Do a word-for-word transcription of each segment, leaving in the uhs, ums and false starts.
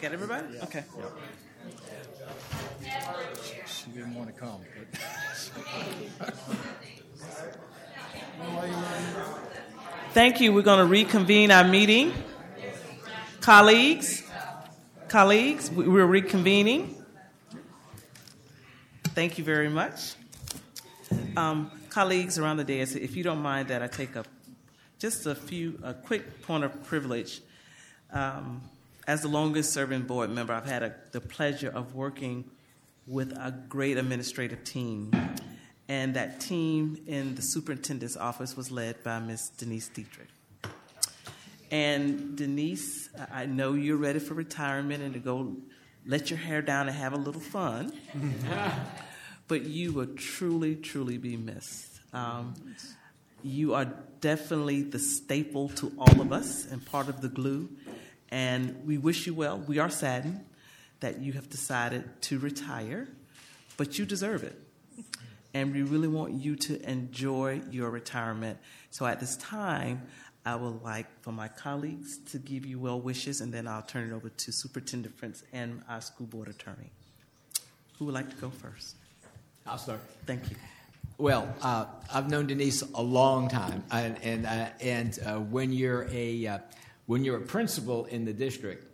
Got everybody? Yeah. Okay. She didn't want to come. But Thank you. We're going to reconvene our meeting. Colleagues, colleagues, we're reconvening. Thank you very much. Um, colleagues around the dais, if you don't mind that I take up just a few, a quick point of privilege. Um, as the longest serving board member, I've had a, the pleasure of working with a great administrative team. And that team in the superintendent's office was led by Miz Denise Dietrich. And Denise, I know you're ready for retirement and to go let your hair down and have a little fun. But you will truly, truly be missed. Um, you are definitely the staple to all of us and part of the glue. And we wish you well. We are saddened that you have decided to retire, but you deserve it. And we really want you to enjoy your retirement. So at this time, I would like for my colleagues to give you well wishes, and then I'll turn it over to Superintendent Prince and our school board attorney. Who would like to go first? I'll start. Thank you. Well, uh, I've known Denise a long time, and and, uh, and uh, when you're a uh, when you're a principal in the district,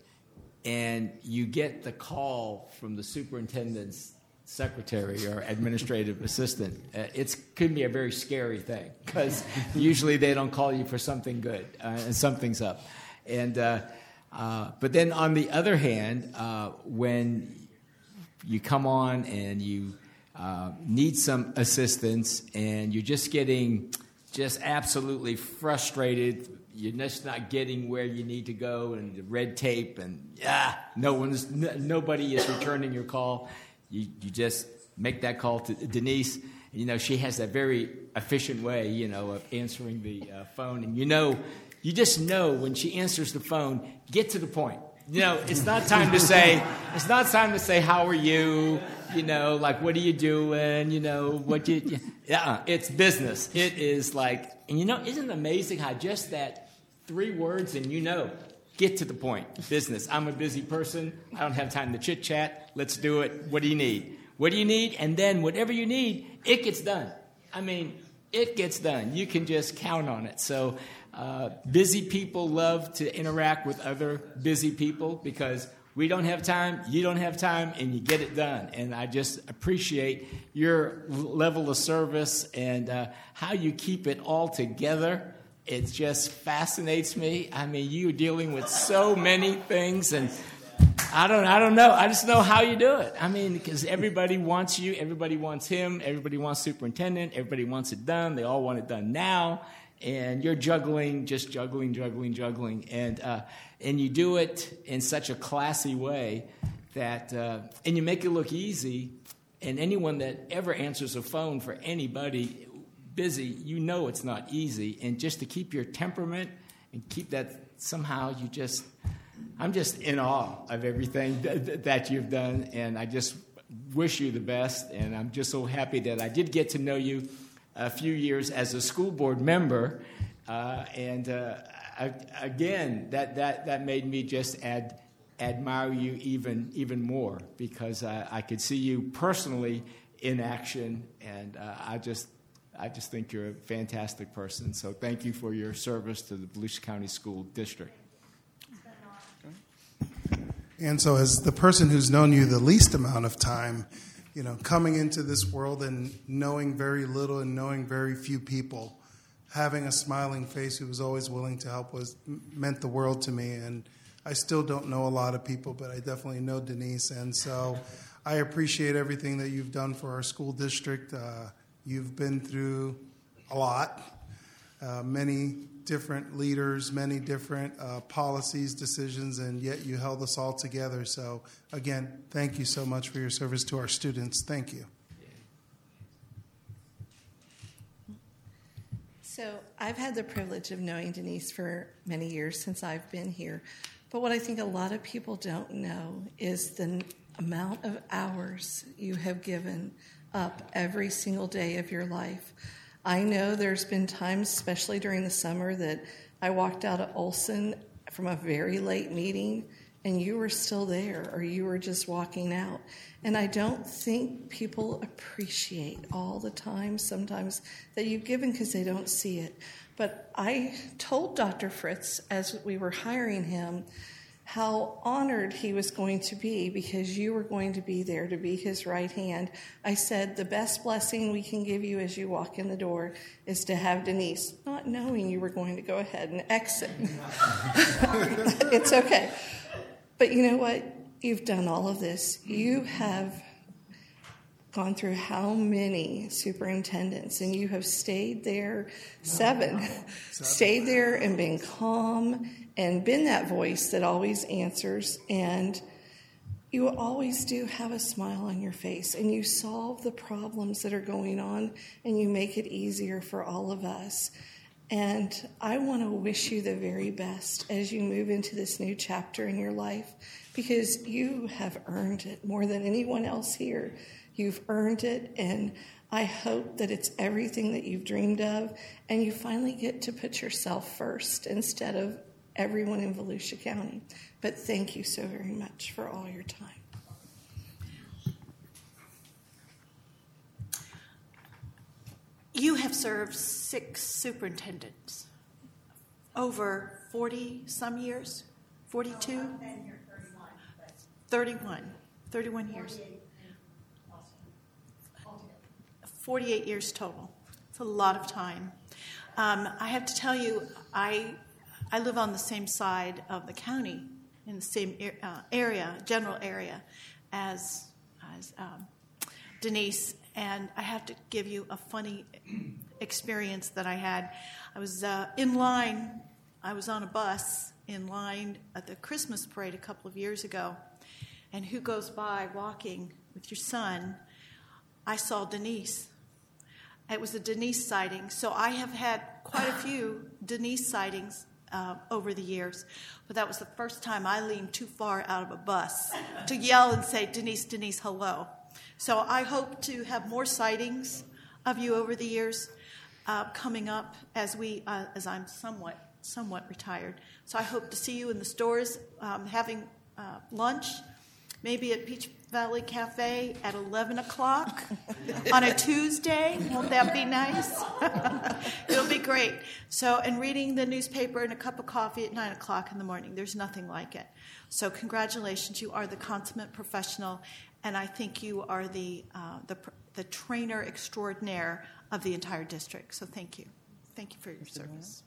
and you get the call from the superintendent's secretary or administrative assistant, uh, it could be a very scary thing because usually they don't call you for something good uh, and something's up. And uh, uh, but then on the other hand, uh, when you come on and you uh, need some assistance and you're just getting just absolutely frustrated, you're just not getting where you need to go, and the red tape, and yeah, no one's n- nobody is returning your call. You, you just make that call to Denise. You know, she has that very efficient way, you know, of answering the uh, phone. And, you know, you just know when she answers the phone, get to the point. You know, it's not time to say, it's not time to say, how are you? You know, like, what are you doing? You know, what you, yeah, it's business. It is like, and you know, isn't it amazing how just that three words and you know, get to the point. Business. I'm a busy person. I don't have time to chit-chat. Let's do it. What do you need? What do you need? And then whatever you need, it gets done. I mean, it gets done. You can just count on it. So uh, busy people love to interact with other busy people because we don't have time, you don't have time, and you get it done. And I just appreciate your level of service and uh, how you keep it all together. It just fascinates me. I mean, you're dealing with so many things, and I don't, I don't know. I just know how you do it. I mean, because everybody wants you, everybody wants him, everybody wants superintendent, everybody wants it done. They all want it done now, and you're juggling, just juggling, juggling, juggling, and uh, and you do it in such a classy way that, uh, and you make it look easy. And anyone that ever answers a phone for anybody busy, you know it's not easy, and just to keep your temperament and keep that somehow, you just, I'm just in awe of everything th- that you've done, and I just wish you the best, and I'm just so happy that I did get to know you a few years as a school board member, uh, and uh, I, again, that, that, that made me just ad, admire you even even more because uh, I could see you personally in action, and uh, I just I just think you're a fantastic person. So thank you for your service to the Volusia County School District. And so as the person who's known you the least amount of time, you know, coming into this world and knowing very little and knowing very few people, having a smiling face who was always willing to help was meant the world to me. And I still don't know a lot of people, but I definitely know Denise. And so I appreciate everything that you've done for our school district. Uh, You've been through a lot, uh, many different leaders, many different uh, policies, decisions, and yet you held us all together. So, again, thank you so much for your service to our students. Thank you. So I've had the privilege of knowing Denise for many years since I've been here. But what I think a lot of people don't know is the amount of hours you have given up every single day of your life. I know there's been times, especially during the summer, that I walked out of Olson from a very late meeting and you were still there, or you were just walking out. And I don't think people appreciate all the time sometimes that you've given because they don't see it. But I told Doctor Fritz as we were hiring him how honored he was going to be because you were going to be there to be his right hand. I said, the best blessing we can give you as you walk in the door is to have Denise, not knowing you were going to go ahead and exit. It's okay. But you know what? You've done all of this. You have gone through how many superintendents, and you have stayed there, seven, seven. stayed there and been calm and been that voice that always answers. And you always do have a smile on your face, and you solve the problems that are going on, and you make it easier for all of us. And I want to wish you the very best as you move into this new chapter in your life, because you have earned it more than anyone else here. You've earned it, and I hope that it's everything that you've dreamed of, and you finally get to put yourself first instead of everyone in Volusia County. But thank you so very much for all your time. You have served six superintendents over forty-some years, forty-two? thirty-one. thirty-one years. forty-eight years total. It's a lot of time. Um, I have to tell you, I I live on the same side of the county, in the same uh, area, general area, as, as um, Denise. And I have to give you a funny experience that I had. I was uh, in line. I was on a bus in line at the Christmas parade a couple of years ago. And who goes by walking with your son? I saw Denise. It was a Denise sighting. So I have had quite a few Denise sightings uh, over the years. But that was the first time I leaned too far out of a bus to yell and say, Denise, Denise, hello. So I hope to have more sightings of you over the years uh, coming up as we, uh, as I'm somewhat, somewhat retired. So I hope to see you in the stores um, having uh, lunch, maybe at Peach Valley Cafe at eleven o'clock on a Tuesday. Won't that be nice? It'll be great. So, and reading the newspaper and a cup of coffee at nine o'clock in the morning. There's nothing like it. So congratulations. You are the consummate professional, and I think you are the uh, the, the trainer extraordinaire of the entire district. So thank you. Thank you for your service.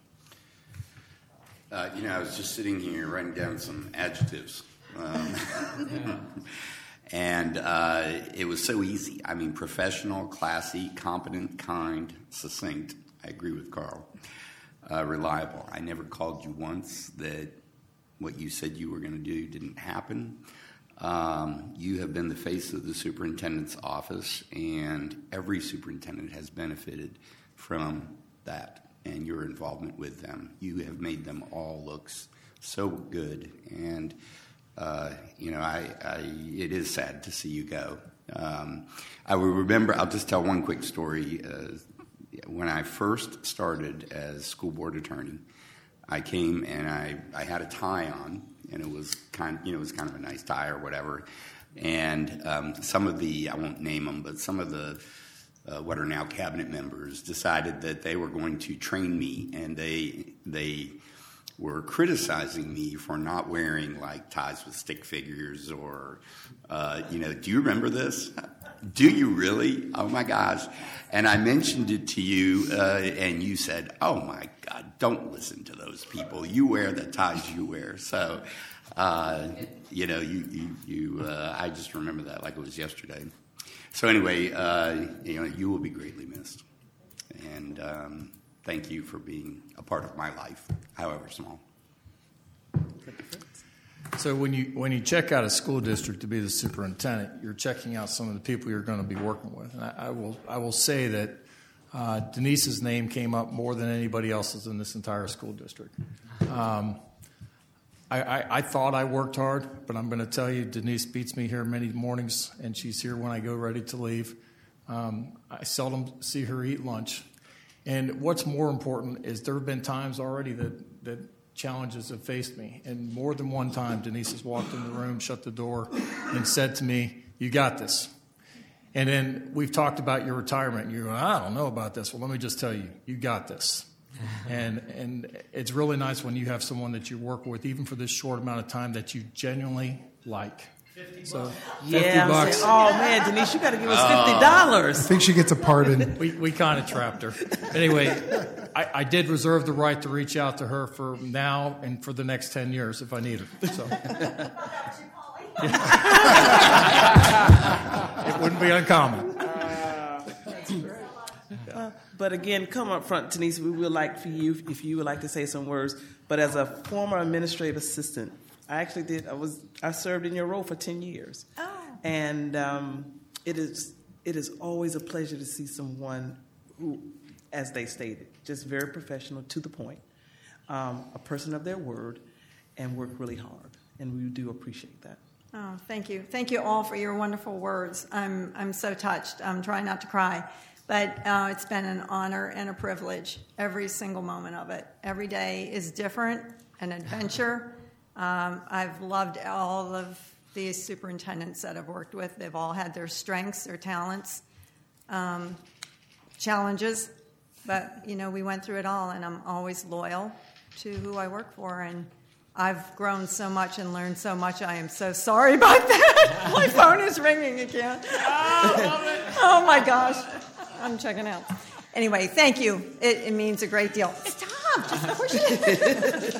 Uh, you know, I was just sitting here writing down some adjectives. Um, and uh, it was so easy. I mean, professional, classy, competent, kind, succinct. I agree with Carl. Uh, reliable. I never called you once that what you said you were going to do didn't happen. Um, you have been the face of the superintendent's office, and every superintendent has benefited from that and your involvement with them. You have made them all look so good, and Uh, you know, I, I, it is sad to see you go. Um, I will remember, I'll just tell one quick story. Uh, when I first started as school board attorney, I came and I, I had a tie on, and it was kind you know, it was kind of a nice tie or whatever. And um, some of the, I won't name them, but some of the, uh, what are now cabinet members decided that they were going to train me, and they, they, were criticizing me for not wearing like ties with stick figures or, uh, you know, do you remember this? Do you really? Oh my gosh. And I mentioned it to you uh, and you said, oh my God, don't listen to those people. You wear the ties you wear. So, uh, you know, you, you, you uh, I just remember that like it was yesterday. So anyway, uh, you know, you will be greatly missed. And, um, thank you for being a part of my life, however small. So when you when you check out a school district to be the superintendent, you're checking out some of the people you're going to be working with. And I, I will I will say that uh, Denise's name came up more than anybody else's in this entire school district. Um, I, I, I thought I worked hard, but I'm going to tell you, Denise beats me here many mornings, and she's here when I go ready to leave. Um, I seldom see her eat lunch. And what's more important is there have been times already that, that challenges have faced me. And more than one time, Denise has walked in the room, shut the door, and said to me, "You got this." And then we've talked about your retirement. And you're going, "I don't know about this." Well, let me just tell you, you got this. and and it's really nice when you have someone that you work with, even for this short amount of time, that you genuinely like. fifty so, yeah, fifty bucks. Saying, oh man, Denise, you got to give us fifty dollars. I think she gets a pardon. we we kind of trapped her. Anyway, I, I did reserve the right to reach out to her for now and for the next ten years if I need her. So. It wouldn't be uncommon. Uh, but again, come up front, Denise. We would like for you, if you would like to say some words. But as a former administrative assistant, I actually did. I was. I served in your role for ten years, Oh. and um, it is. It is always a pleasure to see someone who, as they stated, just very professional, to the point, um, a person of their word, and work really hard. And we do appreciate that. Oh, thank you. Thank you all for your wonderful words. I'm I'm so touched. I'm trying not to cry. But uh, it's been an honor and a privilege, every single moment of it. Every day is different, an adventure. Um, I've loved all of these superintendents that I've worked with. They've all had their strengths, their talents, um, challenges. But, you know, we went through it all, and I'm always loyal to who I work for. And I've grown so much and learned so much. I am so sorry about that. My phone is ringing again. Oh, love it. Oh, my gosh. I'm checking out. Anyway, thank you. It, it means a great deal. Stop. Just push it.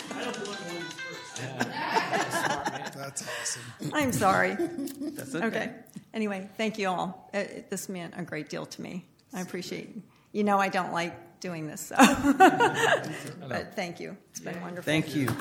That's awesome. I'm sorry. That's okay. Okay. Anyway, thank you all. It, it, this meant a great deal to me. I appreciate it. You know I don't like doing this, so. But thank you. It's been wonderful. Thank you.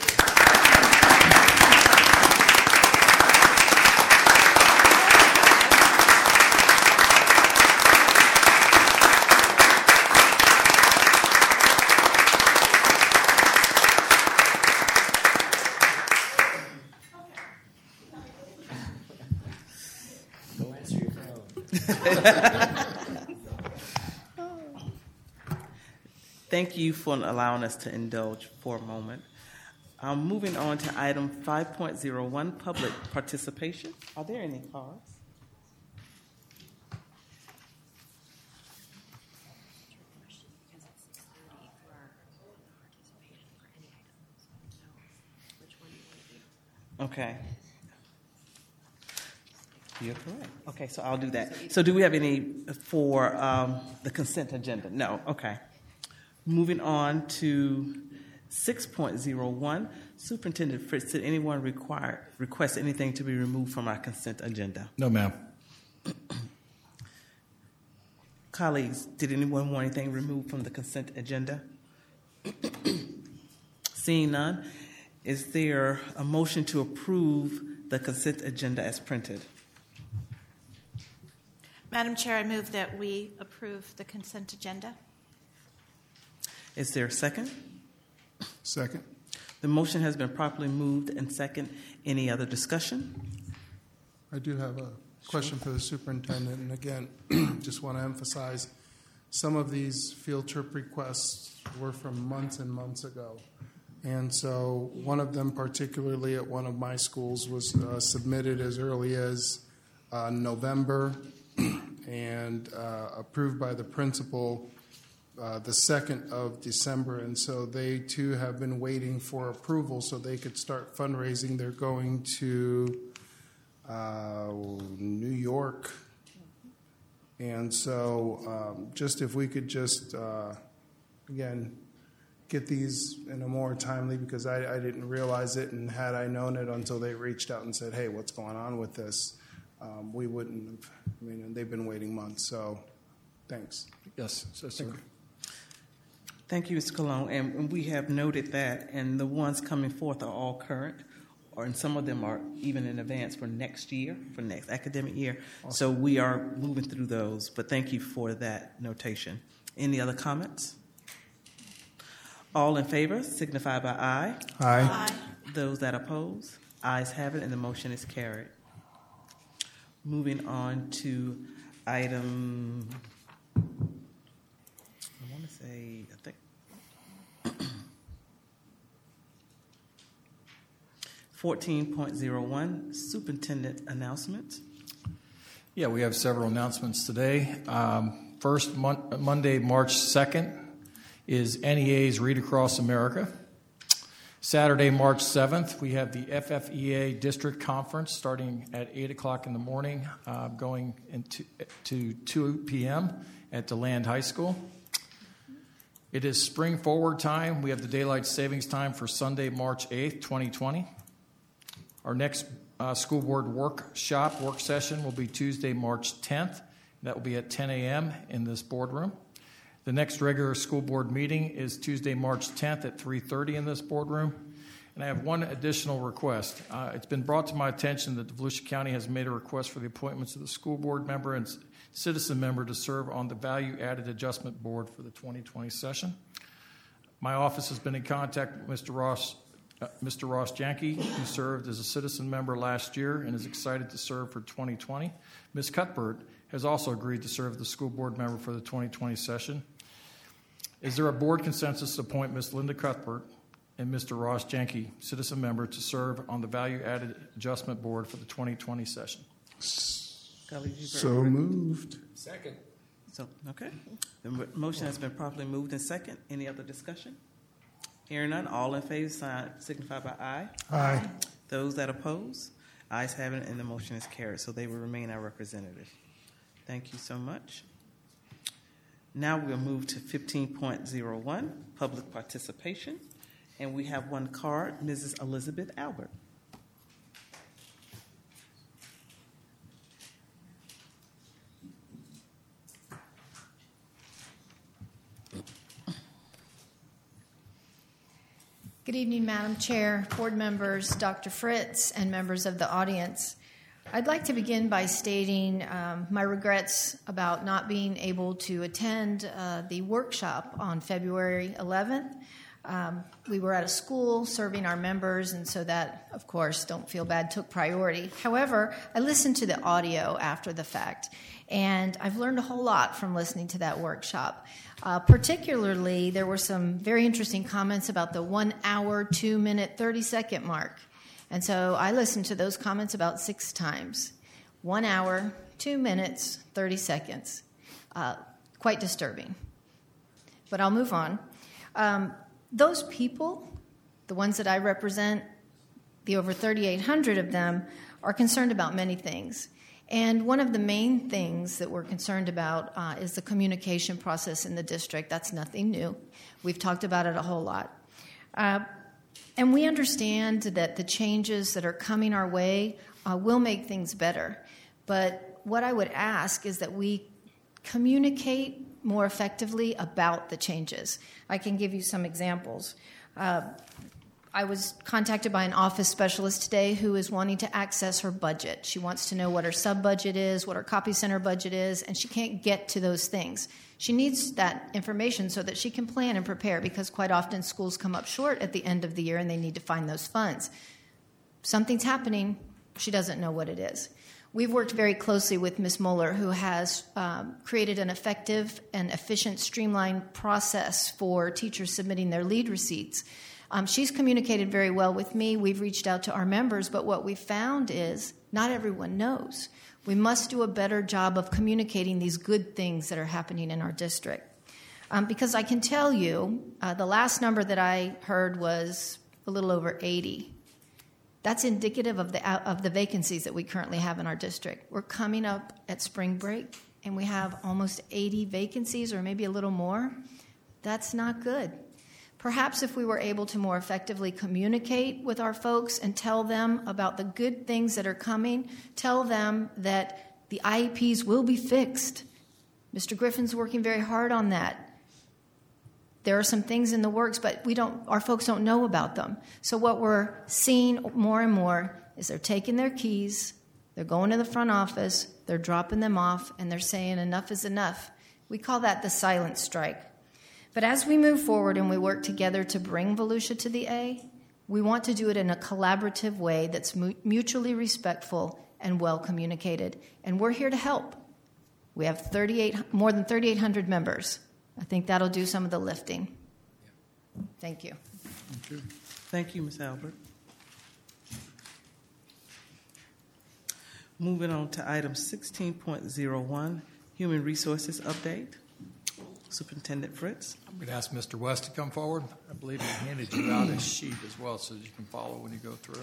Go answer your phone. Thank you for allowing us to indulge for a moment. Um, moving on to item five point oh one, public participation. Are there any cards? Okay. You're correct. Okay, so I'll do that. So do we have any for um, the consent agenda? No. Okay. Moving on to six point oh one, Superintendent Fritz, did anyone require request anything to be removed from our consent agenda? No, ma'am. Colleagues, did anyone want anything removed from the consent agenda? Seeing none, is there a motion to approve the consent agenda as printed? Madam Chair, I move that we approve the consent agenda. Is there a second? Second. The motion has been properly moved and second. Any other discussion? I do have a question for the superintendent. And again, just want to emphasize some of these field trip requests were from months and months ago. And so one of them, particularly at one of my schools, was uh, submitted as early as uh, November and uh, approved by the principal uh, the second of December. And so they, too, have been waiting for approval so they could start fundraising. They're going to uh, New York. And so um, just if we could just, uh, again, get these in a more timely, because I, I didn't realize it, and had I known it until they reached out and said, hey, what's going on with this, um, we wouldn't have. I mean, and they've been waiting months, so thanks. Yes, so, sir. Thank you. Thank you, Mister Colon. And, and we have noted that, and the ones coming forth are all current, or and some of them are even in advance for next year, for next academic year. Awesome. So we are moving through those, but thank you for that notation. Any other comments? All in favor signify by aye. Aye. Aye. Those that oppose, ayes have it, and the motion is carried. Moving on to item, I want to say, I think, fourteen point oh one, Superintendent Announcements. Yeah, we have several announcements today. Um, first, mon- Monday, March second, is N E A's Read Across America. Saturday, March seventh, we have the F F E A District Conference starting at eight o'clock in the morning, uh, going into to two p.m. at DeLand High School. It is spring forward time. We have the daylight savings time for Sunday, March eighth, twenty twenty. Our next uh, school board workshop, work session will be Tuesday, March tenth. That will be at ten a.m. in this boardroom. The next regular school board meeting is Tuesday, March tenth at three thirty in this boardroom. And I have one additional request. Uh, it's been brought to my attention that the Volusia County has made a request for the appointments of the school board member and citizen member to serve on the Value Added Adjustment Board for the twenty twenty session. My office has been in contact with Mister Ross, uh, Mister Ross Janke, who served as a citizen member last year and is excited to serve for twenty twenty. Miz Cuthbert has also agreed to serve as the school board member for the twenty twenty session. Is there a board consensus to appoint Miz Linda Cuthbert and Mister Ross Janke, citizen member, to serve on the Value Added Adjustment Board for the twenty twenty session? So moved. Second. So, okay. The mo- motion has been properly moved and second. Any other discussion? Hearing none, all in favor sign, signify by aye. Aye. Those that oppose, ayes have it, and the motion is carried. So they will remain our representative. Thank you so much. Now we'll move to fifteen point oh one, public participation. And we have one card, Missus Elizabeth Albert. Good evening, Madam Chair, board members, Doctor Fritz, and members of the audience. I'd like to begin by stating um, my regrets about not being able to attend uh, the workshop on February eleventh. Um, we were at a school serving our members, and so that, of course, don't feel bad, took priority. However, I listened to the audio after the fact, and I've learned a whole lot from listening to that workshop. Uh, particularly, there were some very interesting comments about the one hour, two minute, thirty second mark. And so I listened to those comments about six times. One hour, two minutes, thirty seconds. Uh, quite disturbing. But I'll move on. Um, those people, the ones that I represent, the over thirty-eight hundred of them, are concerned about many things. And one of the main things that we're concerned about uh, is the communication process in the district. That's nothing new. We've talked about it a whole lot. Uh, And we understand that the changes that are coming our way uh, will make things better. But what I would ask is that we communicate more effectively about the changes. I can give you some examples. Uh, I was contacted by an office specialist today who is wanting to access her budget. She wants to know what her sub-budget is, what her copy center budget is, and she can't get to those things. She needs that information so that she can plan and prepare, because quite often schools come up short at the end of the year and they need to find those funds. Something's happening. She doesn't know what it is. We've worked very closely with Miz Moeller, who has um, created an effective and efficient, streamlined process for teachers submitting their lead receipts. Um, she's communicated very well with me. We've reached out to our members, but what we found is not everyone knows. We must do a better job of communicating these good things that are happening in our district. Um, because I can tell you, uh, the last number that I heard was a little over eighty. That's indicative of the of the vacancies that we currently have in our district. We're coming up at spring break, and we have almost eighty vacancies, or maybe a little more. That's not good. Perhaps if we were able to more effectively communicate with our folks and tell them about the good things that are coming, tell them that the I E Ps will be fixed. Mister Griffin's working very hard on that. There are some things in the works, but we don't. Our folks don't know about them. So what we're seeing more and more is they're taking their keys, they're going to the front office, they're dropping them off, and they're saying enough is enough. We call that the silent strike. But as we move forward and we work together to bring Volusia to the A, we want to do it in a collaborative way that's mutually respectful and well communicated. And we're here to help. We have thirty-eight, more than thirty-eight hundred members. I think that'll do some of the lifting. Thank you. Thank you. Thank you, Miz Albert. Moving on to item sixteen point oh one, Human Resources Update. Superintendent Fritz. I'm going to ask Mister West to come forward. I believe he handed you out a sheet as well so that you can follow when you go through.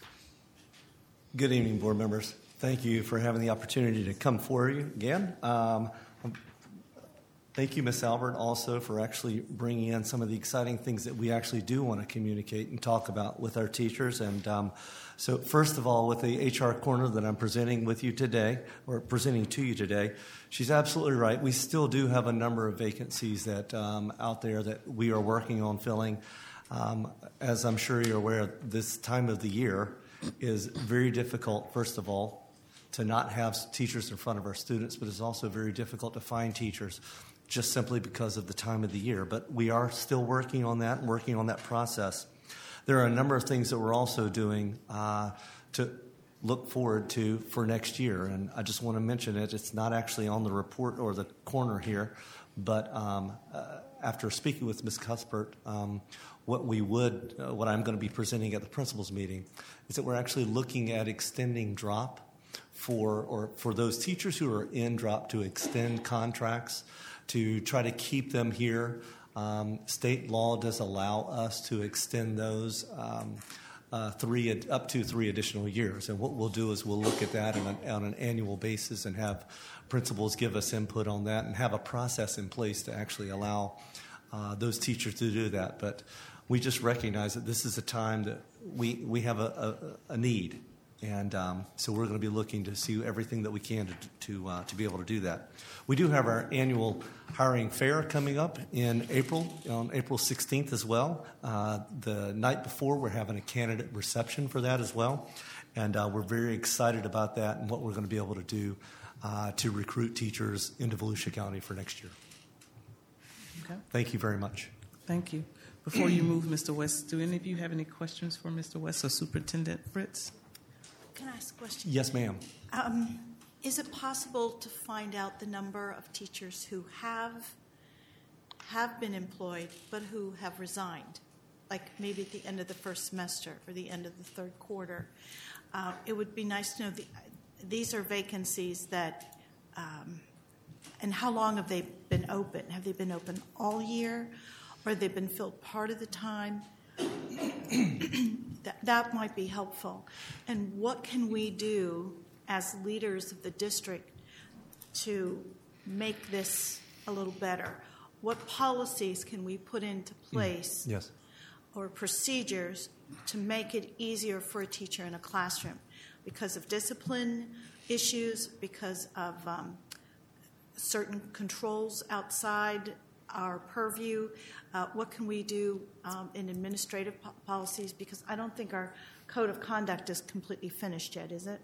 Good evening, board members. Thank you for having the opportunity to come for you again. Um, thank you, Miz Albert, also for actually bringing in some of the exciting things that we actually do want to communicate and talk about with our teachers. And um, so, first of all, with the H R corner that I'm presenting with you today, or presenting to you today, she's absolutely right. We still do have a number of vacancies that um, out there that we are working on filling. Um, as I'm sure you're aware, this time of the year is very difficult, first of all, to not have teachers in front of our students, but it's also very difficult to find teachers just simply because of the time of the year. But we are still working on that and working on that process. There are a number of things that we're also doing uh, to look forward to for next year, and I just want to mention it. It's not actually on the report or the corner here, but um, uh, after speaking with Miz Cuthbert, um, what we would, uh, what I'm going to be presenting at the principals meeting, is that we're actually looking at extending drop for or for those teachers who are in drop to extend contracts to try to keep them here. Um, state law does allow us to extend those um, uh, three up to three additional years. And what we'll do is we'll look at that on an, on an annual basis and have principals give us input on that and have a process in place to actually allow uh, those teachers to do that. But we just recognize that this is a time that we, we have a, a, a need. And um, so we're going to be looking to see everything that we can to to, uh, to be able to do that. We do have our annual hiring fair coming up in April, on April sixteenth as well. Uh, the night before, we're having a candidate reception for that as well. And uh, we're very excited about that and what we're going to be able to do uh, to recruit teachers into Volusia County for next year. Okay. Thank you very much. Thank you. Before you move, Mister West, do any of you have any questions for Mister West or Superintendent Fritz? Can I ask a question? Yes, ma'am. Um, is it possible to find out the number of teachers who have have been employed but who have resigned, like maybe at the end of the first semester or the end of the third quarter? Uh, it would be nice to know the, these are vacancies that, um, and how long have they been open? Have they been open all year, or have they been filled part of the time? that, that might be helpful. And what can we do as leaders of the district to make this a little better? What policies can we put into place, yes, or procedures to make it easier for a teacher in a classroom because of discipline issues, because of um, certain controls outside our purview? Uh, what can we do um, in administrative po- policies? Because I don't think our code of conduct is completely finished yet, is it?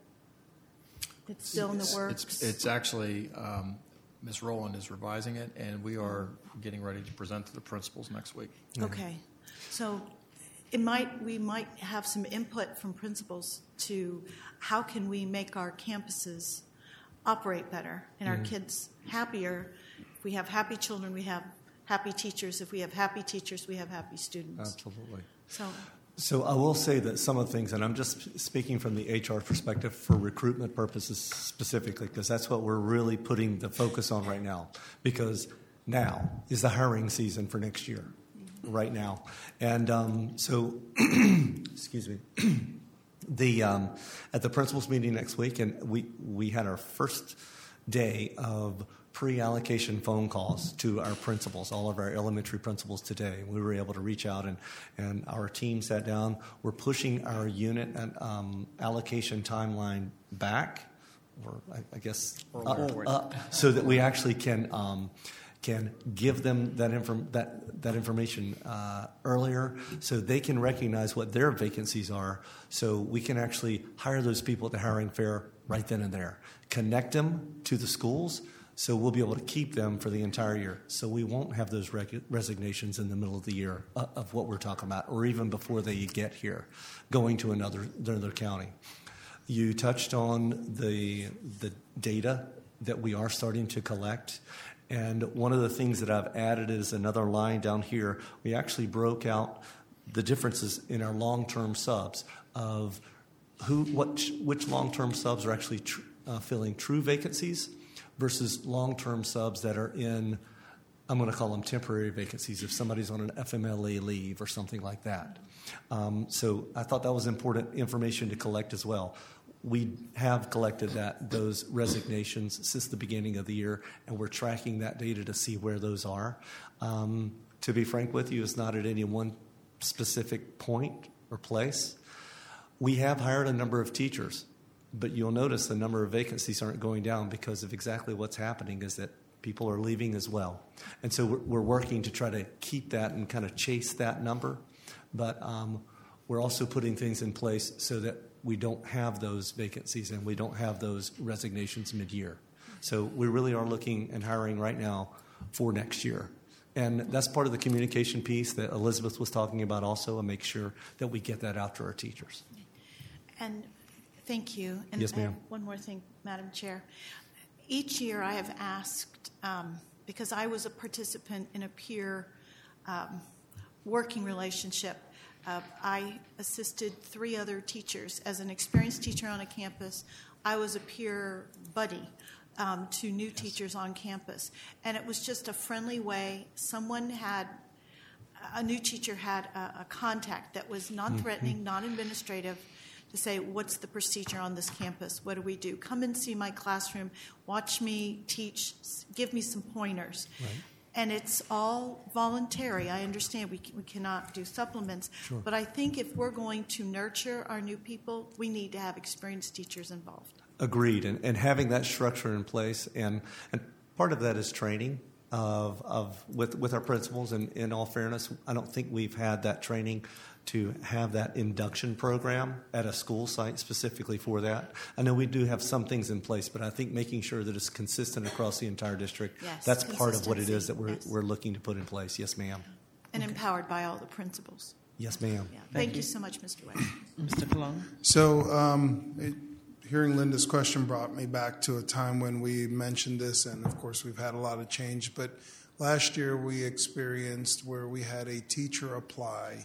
It's still in the works. It's, it's actually, um, Miz Rowland is revising it, and we are getting ready to present to the principals next week. Okay, so it might we might have some input from principals to how can we make our campuses operate better and our mm-hmm. kids happier. If we have happy children, we have happy teachers. If we have happy teachers, we have happy students. Absolutely. So, so I will say that some of the things, and I'm just speaking from the H R perspective for recruitment purposes specifically, because that's what we're really putting the focus on right now, because now is the hiring season for next year, mm-hmm. right now. And um, so, excuse me, the um, at the principals meeting next week, and we, we had our first day of pre-allocation phone calls to our principals, all of our elementary principals today. We were able to reach out, and, and our team sat down. We're pushing our unit and um, allocation timeline back, or I, I guess up, up, so that we actually can um, can give them that inform that that information uh, earlier, so they can recognize what their vacancies are, so we can actually hire those people at the hiring fair right then and there, connect them to the schools. So we'll be able to keep them for the entire year. So we won't have those reg- resignations in the middle of the year uh, of what we're talking about, or even before they get here, going to another another county. You touched on the the data that we are starting to collect. And one of the things that I've added is another line down here. We actually broke out the differences in our long-term subs of who, what, which long-term subs are actually tr- uh, filling true vacancies versus long-term subs that are in, I'm going to call them temporary vacancies if somebody's on an F M L A leave or something like that. Um, so I thought that was important information to collect as well. We have collected that those resignations since the beginning of the year, and we're tracking that data to see where those are. Um, to be frank with you, it's not at any one specific point or place. We have hired a number of teachers, but you'll notice the number of vacancies aren't going down because of exactly what's happening is that people are leaving as well. And so we're, we're working to try to keep that and kind of chase that number, but um, we're also putting things in place so that we don't have those vacancies and we don't have those resignations mid-year. So we really are looking and hiring right now for next year. And that's part of the communication piece that Elizabeth was talking about also, and make sure that we get that out to our teachers. And thank you. And yes, ma'am. One more thing, Madam Chair. Each year I have asked, um, because I was a participant in a peer um, working relationship, Uh, I assisted three other teachers. As an experienced teacher on a campus, I was a peer buddy um, to new yes. teachers on campus. And it was just a friendly way. Someone had, a new teacher had a, a contact that was non-threatening, mm-hmm. non-administrative, to say, what's the procedure on this campus? What do we do? Come and see my classroom. Watch me teach. Give me some pointers. Right. And it's all voluntary. I understand we, we cannot do supplements. Sure. But I think if we're going to nurture our new people, we need to have experienced teachers involved. Agreed. And, and having that structure in place. And, and part of that is training of, of with, with our principals. And in all fairness, I don't think we've had that training to have that induction program at a school site specifically for that. I know we do have some things in place, but I think making sure that it's consistent across the entire district, yes, that's part of what it is that we're yes. we're looking to put in place. Yes, ma'am. And okay. empowered by all the principals. Yes, ma'am. Yeah. Thank, Thank you. you so much, Mister West. Mister Colon? So um, it, hearing Linda's question brought me back to a time when we mentioned this, and of course we've had a lot of change, but last year we experienced where we had a teacher apply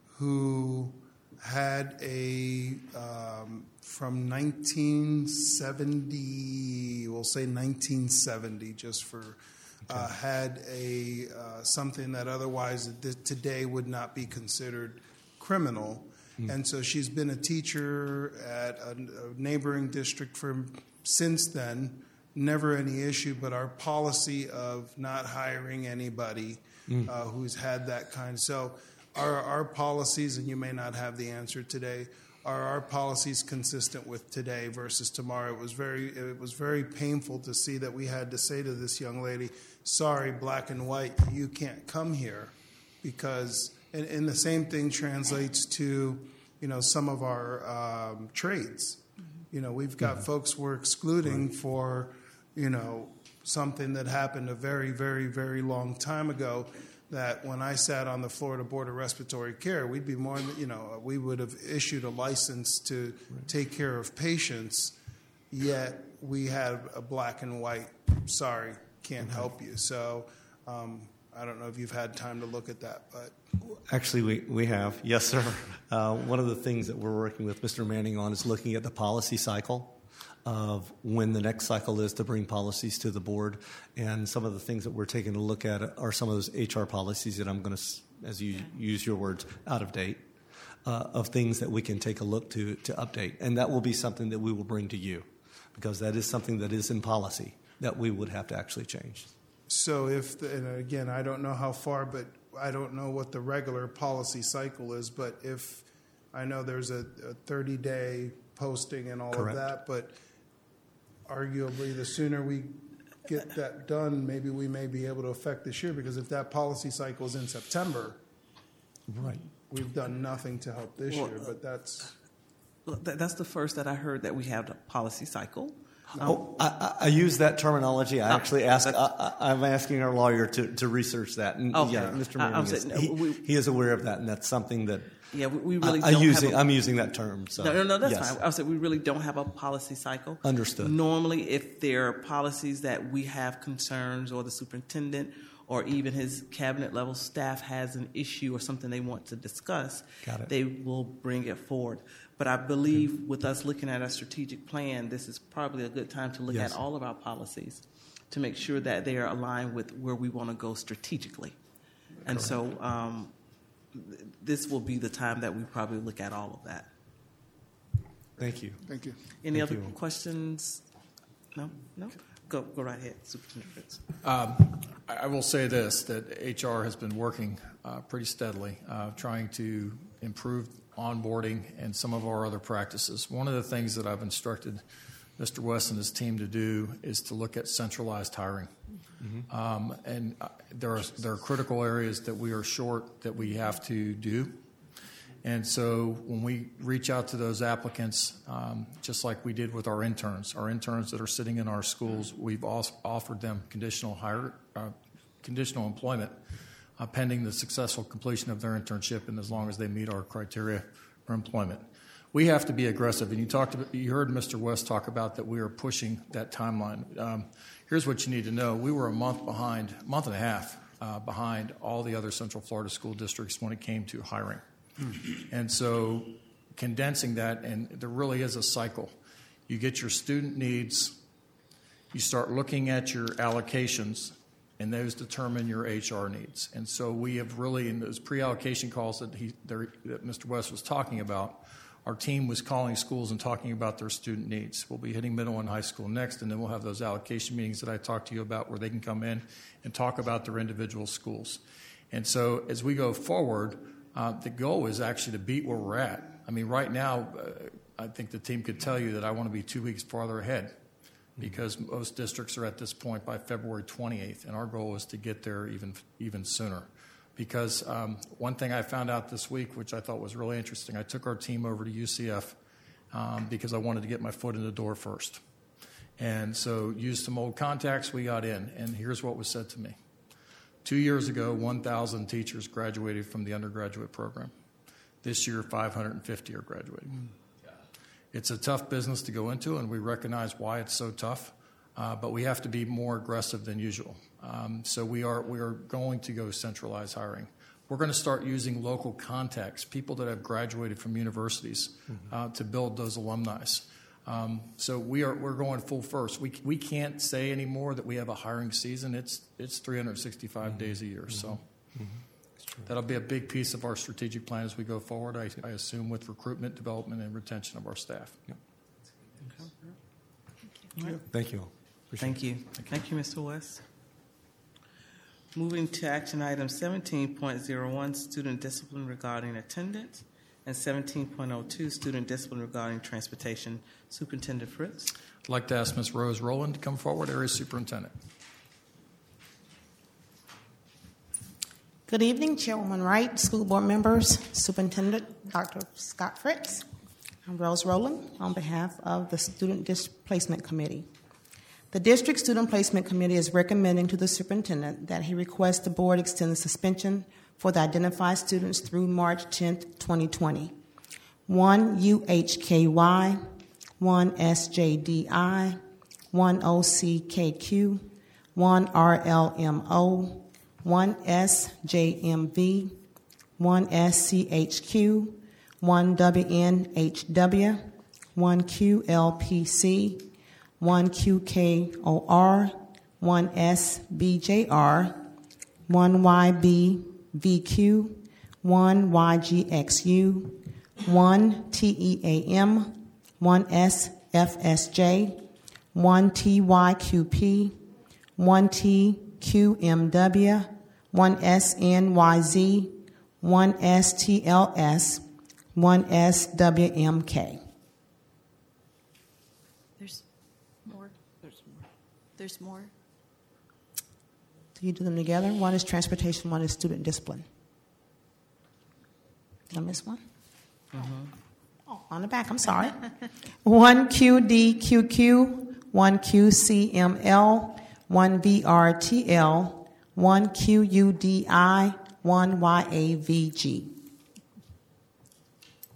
who had a, um, from nineteen seventy, we'll say nineteen seventy, just for, uh, okay. had a, uh, something that otherwise today would not be considered criminal. Mm. And so she's been a teacher at a, a neighboring district for since then, never any issue, but our policy of not hiring anybody mm. uh, who's had that kind. So Are our policies, and you may not have the answer today, are our policies consistent with today versus tomorrow? It was very, it was very painful to see that we had to say to this young lady, sorry, black and white, you can't come here. Because, and, and the same thing translates to, you know, some of our um, trades. You know, we've got mm-hmm. folks we're excluding right. for, you know, something that happened a very, very, very long time ago. That when I sat on the Florida Board of Respiratory Care, we'd be more, you know, we would have issued a license to right. take care of patients, yet we had a black and white, sorry, can't okay. help you. So um, I don't know if you've had time to look at that, but. Actually, we, we have, yes, sir. Uh, one of the things that we're working with Mister Manning on is looking at the policy cycle of when the next cycle is to bring policies to the board. And some of the things that we're taking a look at are some of those H R policies that I'm going to, as you use your words, out of date, uh, of things that we can take a look to to update. And that will be something that we will bring to you, because that is something that is in policy that we would have to actually change. So if, the, and again, I don't know how far, but I don't know what the regular policy cycle is, but if I know there's a thirty-day posting and all Correct. of that, but arguably, the sooner we get that done, maybe we may be able to affect this year, because if that policy cycle is in September, right, we've done nothing to help this well, year. But that's that's the first that I heard that we have a policy cycle. Oh, I, I use that terminology. I actually ask. I, I'm asking our lawyer to, to research that. And okay. yeah, Mister Manning is, saying, no, he, we, he is aware of that, and that's something that. Yeah, we, we really. I, don't I using, have a, I'm using that term. So. No, no, no, that's yes. fine. I said we really don't have a policy cycle. Understood. Normally, if there are policies that we have concerns, or the superintendent or even his cabinet level staff has an issue or something they want to discuss, Got it. they will bring it forward. But I believe with us looking at our strategic plan, this is probably a good time to look Yes. at all of our policies to make sure that they are aligned with where we want to go strategically. And so um, th- this will be the time that we probably look at all of that. Thank you. Thank you. Any Thank other you. questions? No? No? Go, go right ahead, Superintendent Fritz. Um, I I will say this, that H R has been working uh, pretty steadily, uh, trying to improve onboarding and some of our other practices. One of the things that I've instructed Mister West and his team to do is to look at centralized hiring. Mm-hmm. Um, and uh, there are, there are critical areas that we are short that we have to do. And so when we reach out to those applicants, um, just like we did with our interns, our interns that are sitting in our schools, we've also offered them conditional hire, uh, conditional employment uh, pending the successful completion of their internship, and as long as they meet our criteria for employment. We have to be aggressive, and you talked about, you heard Mister West talk about that we are pushing that timeline. Um, here's what you need to know: we were a month behind, month and a half uh, behind all the other Central Florida school districts when it came to hiring. And so condensing that, and there really is a cycle. You get your student needs, you start looking at your allocations, and those determine your H R needs. And so we have really, in those pre-allocation calls that, he, that Mister West was talking about, our team was calling schools and talking about their student needs. We'll be hitting middle and high school next, and then we'll have those allocation meetings that I talked to you about where they can come in and talk about their individual schools. And so as we go forward, Uh, the goal is actually to beat where we're at. I mean, right now, uh, I think the team could tell you that I want to be two weeks farther ahead because most districts are at this point by February twenty-eighth, and our goal is to get there even even sooner. Because um, one thing I found out this week, which I thought was really interesting, I took our team over to U C F um, because I wanted to get my foot in the door first. And so used some old contacts, we got in, and here's what was said to me. Two years ago, one thousand teachers graduated from the undergraduate program. This year, five hundred fifty are graduating. Mm. It's a tough business to go into, and we recognize why it's so tough, uh, but we have to be more aggressive than usual. Um, so we are, we are going to go centralize hiring. We're going to start using local contacts, people that have graduated from universities, mm-hmm. uh, to build those alumni. Um, so we are we're going full first. We we can't say anymore that we have a hiring season. It's it's three hundred sixty-five mm-hmm. days a year. Mm-hmm. So mm-hmm. that'll be a big piece of our strategic plan as we go forward. I, I assume with recruitment, development, and retention of our staff. Yep. Thank you. Thank you. Thank you. Thank you. Thank you, Mister West. Moving to action item seventeen point oh one, student discipline regarding attendance, and seventeen point oh two, student discipline regarding transportation. Superintendent Fritz. I'd like to ask Miz Rose Rowland to come forward, Area Superintendent. Good evening, Chairwoman Wright, school board members, Superintendent Doctor Scott Fritz. I'm Rose Rowland on behalf of the Student Displacement Committee. The District Student Placement Committee is recommending to the superintendent that he request the board extend the suspension for the identified students through March tenth, twenty twenty. One U H K Y, one S J D I, one O C K Q, one R L M O, one S J M V, one S C H Q, one W N H W, one Q L P C, one Q K O R, one S B J R, one Y B V Q, one Y G X U, one T E A M, one S F S J, one T Y Q P, one T Q M W, one S N Y Z, one S T L S, one S W M K. There's more. There's more. There's more. Do you do them together? One is transportation, one is student discipline. Did I miss one? Mm-hmm. Oh, on the back, I'm sorry. One Q D Q Q, one Q C M L, one V R T L, one Q U D I, one Y A V G.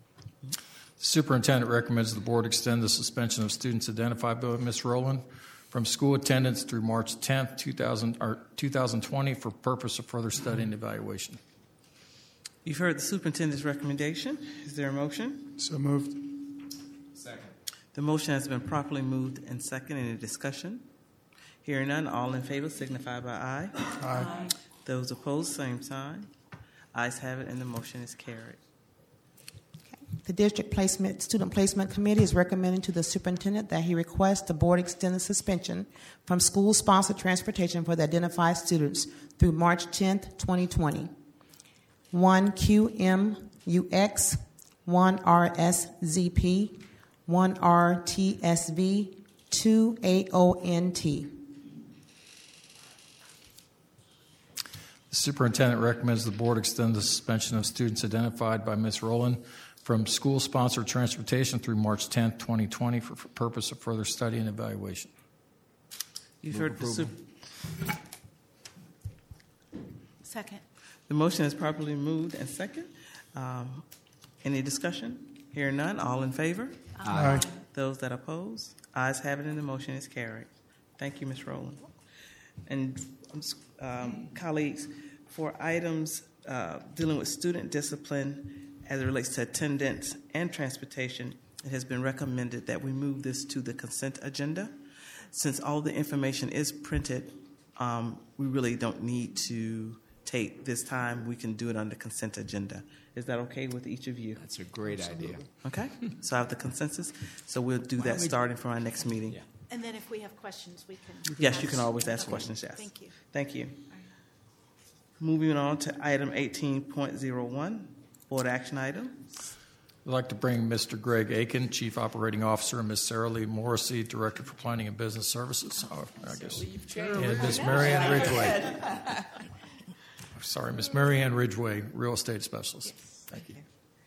The superintendent recommends the board extend the suspension of students identified by Miz Rowland from school attendance through March tenth, two thousand, or two thousand twenty for purpose of further study and evaluation. You've heard the superintendent's recommendation. Is there a motion? So moved. Second. The motion has been properly moved and second. Any discussion? Hearing none, all in favor signify by aye. Aye. Those opposed, same sign. Ayes have it, and the motion is carried. The District Placement Student Placement Committee is recommending to the superintendent that he request the board extend the suspension from school-sponsored transportation for the identified students through March tenth, twenty twenty. one Q M U X, one R S Z P, one R T S V, two A O N T. The superintendent recommends the board extend the suspension of students identified by Miz Rowland from school-sponsored transportation through March tenth, twenty twenty for, for purpose of further study and evaluation. You've Move heard the approval. super. Second. The motion is properly moved and second. Um, any discussion? Hearing none, all in favor? Aye. Those that oppose? Ayes have it, and the motion is carried. Thank you, Miz Rowland. And um, colleagues, for items uh, dealing with student discipline as it relates to attendance and transportation, it has been recommended that we move this to the consent agenda. Since all the information is printed, um, we really don't need to take this time. We can do it on the consent agenda. Is that okay with each of you? That's a great idea. Okay, so I have the consensus. So we'll do that starting from our next meeting. Yeah. And then if we have questions, we can. Yes, you can always ask questions, yes. Thank you. Thank you. Moving on to item eighteen point oh one, board action item. I'd like to bring Mister Greg Aiken, Chief Operating Officer, and Miz Sarah Lee Morrissey, Director for Planning and Business Services. Oh, I guess. And Miz Marianne Ridgway. Sorry, Miz Marianne Ridgway, Real Estate Specialist. Thank you.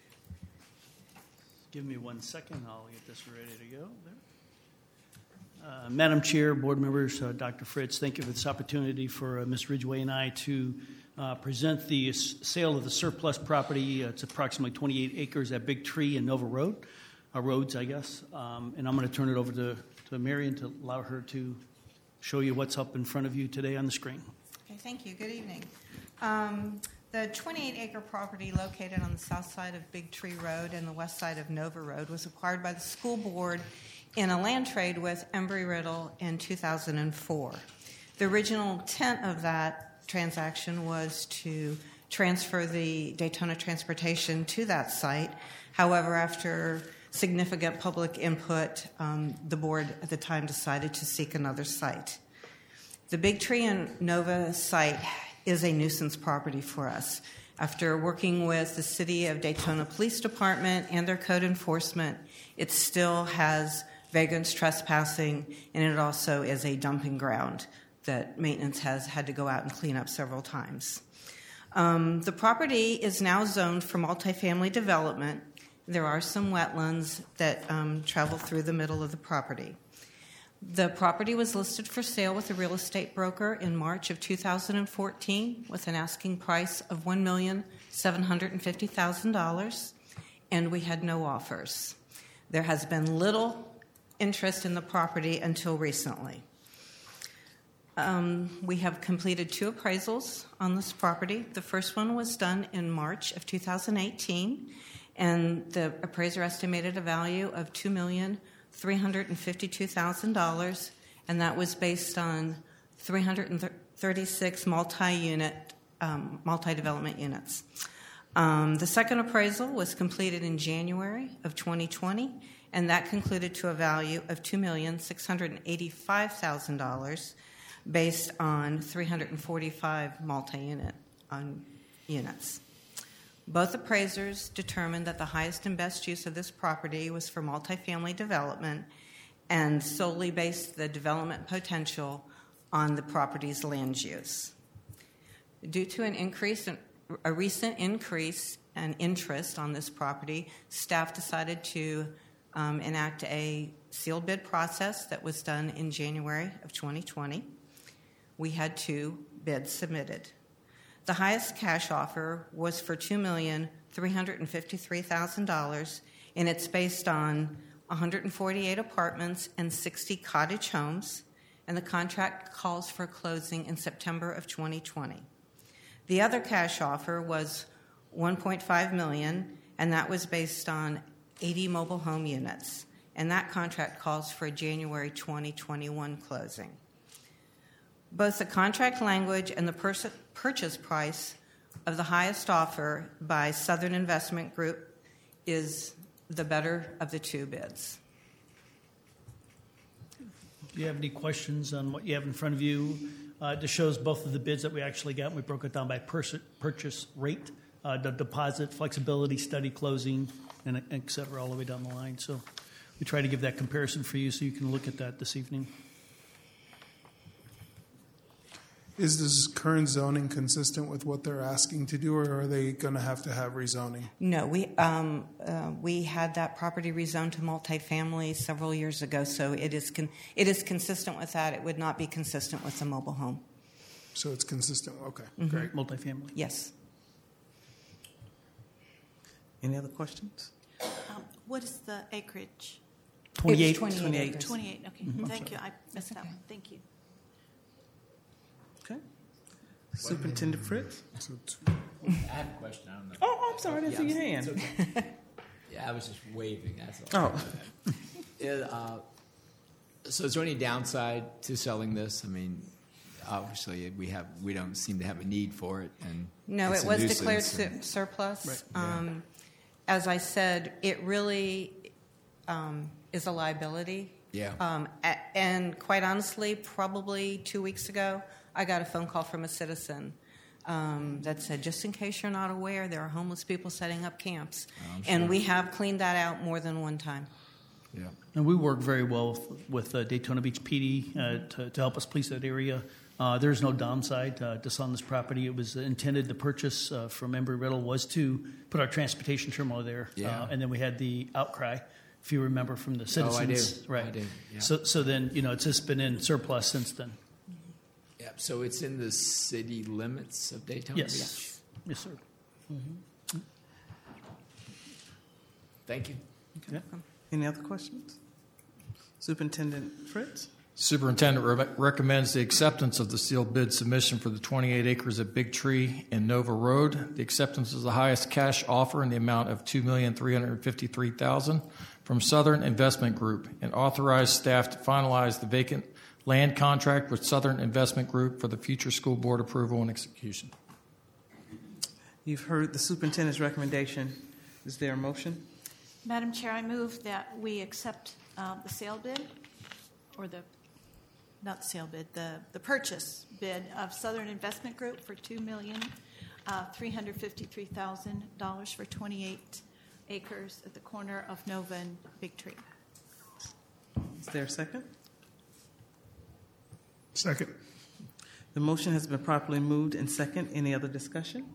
Give me one second. I'll get this ready to go. There. Uh, Madam Chair, board members, uh, Doctor Fritz, thank you for this opportunity for uh, Miz Ridgway and I to uh, present the s- sale of the surplus property. Uh, it's approximately twenty-eight acres at Big Tree and Nova Road, uh, Roads, I guess. Um, and I'm going to turn it over to, to Marion to allow her to show you what's up in front of you today on the screen. Okay, thank you. Good evening. Um, the twenty-eight acre property located on the south side of Big Tree Road and the west side of Nova Road was acquired by the school board in a land trade with Embry-Riddle in two thousand four. The original intent of that transaction was to transfer the Daytona Transportation to that site. However, after significant public input, um, the board at the time decided to seek another site. The Big Tree and Nova site is a nuisance property for us. After working with the City of Daytona Police Department and their code enforcement, it still has vagrants trespassing, and it also is a dumping ground that maintenance has had to go out and clean up several times. Um, the property is now zoned for multifamily development. There are some wetlands that um, travel through the middle of the property. The property was listed for sale with a real estate broker in March of two thousand fourteen with an asking price of one million seven hundred fifty thousand dollars, and we had no offers. There has been little interest in the property until recently. Um, we have completed two appraisals on this property. The first one was done in March of two thousand eighteen, and the appraiser estimated a value of two million three hundred fifty-two thousand dollars, and that was based on three hundred thirty-six multi-unit, um, multi-development units. Um, the second appraisal was completed in January of twenty twenty, and that concluded to a value of two million six hundred eighty-five thousand dollars based on three hundred forty-five multi-unit um, units. Both appraisers determined that the highest and best use of this property was for multifamily development and solely based the development potential on the property's land use. Due to an increase, in, a recent increase in interest on this property, staff decided to um, enact a sealed bid process that was done in January of twenty twenty. We had two bids submitted. The highest cash offer was for two million three hundred fifty-three thousand dollars, and it's based on one hundred forty-eight apartments and sixty cottage homes. and the contract calls for closing in September of twenty twenty. The other cash offer was one point five million dollars, and that was based on eighty mobile home units, and that contract calls for a January twenty twenty-one closing. Both the contract language and the pers- purchase price of the highest offer by Southern Investment Group is the better of the two bids. Do you have any questions on what you have in front of you? Uh, it just shows both of the bids that we actually got. We broke it down by pers- purchase rate, uh, the deposit, flexibility, study, closing, and et cetera, all the way down the line. So we try to give that comparison for you so you can look at that this evening. Is this current zoning consistent with what they're asking to do, or are they going to have to have rezoning? No, we um, uh, we had that property rezoned to multifamily several years ago, so it is con- it is consistent with that. It would not be consistent with a mobile home. So it's consistent. Okay, Mhm. great. Multifamily. Yes. Any other questions? Um, what is the acreage? twenty-eight. twenty-eight. twenty-eight, okay. Mhm. Thank you. I missed that one. Thank you. Okay. Superintendent Fritz? I have a question. I don't know. Oh, I'm sorry. I didn't Yeah, see your it's- hand. it's okay. Yeah, I was just waving. That's all. Oh. It, uh, so, is there any downside to selling this? I mean, obviously, we have we don't seem to have a need for it, and No, it's it a was nuisance declared su- and- surplus. Right. Um, as I said, it really um, is a liability. Yeah. Um, a- and quite honestly, probably two weeks ago, I got a phone call from a citizen um, that said, just in case you're not aware, there are homeless people setting up camps. I'm And sure. we have cleaned that out more than one time. Yeah. And we work very well with, with uh, Daytona Beach P D uh, to, to help us police that area. Uh, there's no downside uh, to selling this property. It was intended, the purchase uh, from Embry-Riddle was to put our transportation terminal there. Yeah. Uh, and then we had the outcry, if you remember, from the citizens. Oh, I do. Right. I do, yeah. So, so then, you know, it's just been in surplus since then. Yeah. So it's in the city limits of Daytona Yes. Beach. Yes, sir. Mm-hmm. Thank you. Okay. Any other questions? Superintendent Fritz? Superintendent re- recommends the acceptance of the sealed bid submission for the twenty-eight acres at Big Tree and Nova Road. The acceptance is the highest cash offer in the amount of two million three hundred fifty-three thousand dollars from Southern Investment Group, and authorize staff to finalize the vacant land contract with Southern Investment Group for the future school board approval and execution. You've heard the superintendent's recommendation. Is there a motion? Madam Chair, I move that we accept uh, the sale bid, or the, not the sale bid, the, the purchase bid of Southern Investment Group for two million three hundred fifty-three thousand dollars for twenty-eight acres at the corner of Nova and Big Tree. Is there a second? Second. The motion has been properly moved and second. Any other discussion?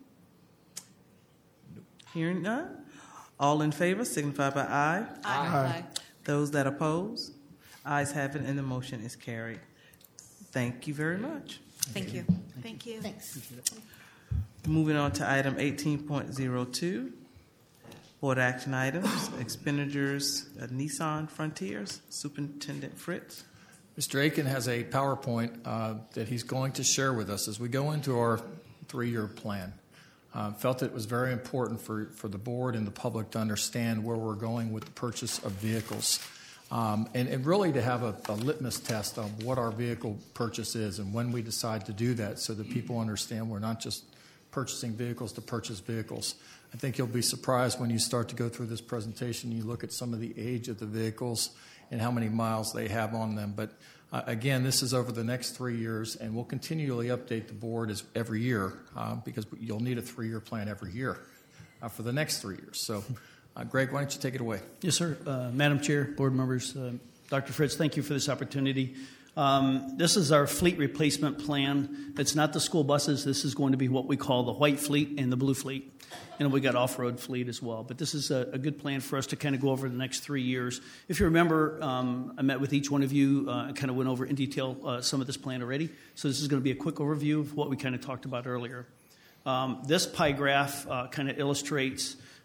Hearing none. All in favor signify by aye. Aye. Aye. Those that oppose, ayes have it, and the motion is carried. Thank you very much. Thank you. Thank you. Thanks. Moving on to item eighteen point oh two, board action items, expenditures, uh, Nissan Frontiers. Superintendent Fritz. Mister Aiken has a PowerPoint uh, that he's going to share with us as we go into our three-year plan. Uh, felt it was very important for, for the board and the public to understand where we're going with the purchase of vehicles. Um, and, and really to have a, a litmus test of what our vehicle purchase is and when we decide to do that so that people understand we're not just purchasing vehicles to purchase vehicles. I think you'll be surprised when you start to go through this presentation, you look at some of the age of the vehicles and how many miles they have on them. But uh, again, this is over the next three years, and we'll continually update the board as every year uh, because you'll need a three-year plan every year uh, for the next three years. So, uh, Greg, why don't you take it away? Yes, sir. Uh, Madam Chair, board members, uh, Doctor Fritz, thank you for this opportunity. Um, this is our fleet replacement plan. It's not the school buses. This is going to be what we call the white fleet and the blue fleet. And we got off-road fleet as well. But this is a, a good plan for us to kind of go over the next three years. If you remember, um, I met with each one of you uh, and kind of went over in detail uh, some of this plan already. So this is going to be a quick overview of what we kind of talked about earlier. Um, this pie graph uh, kind of illustrates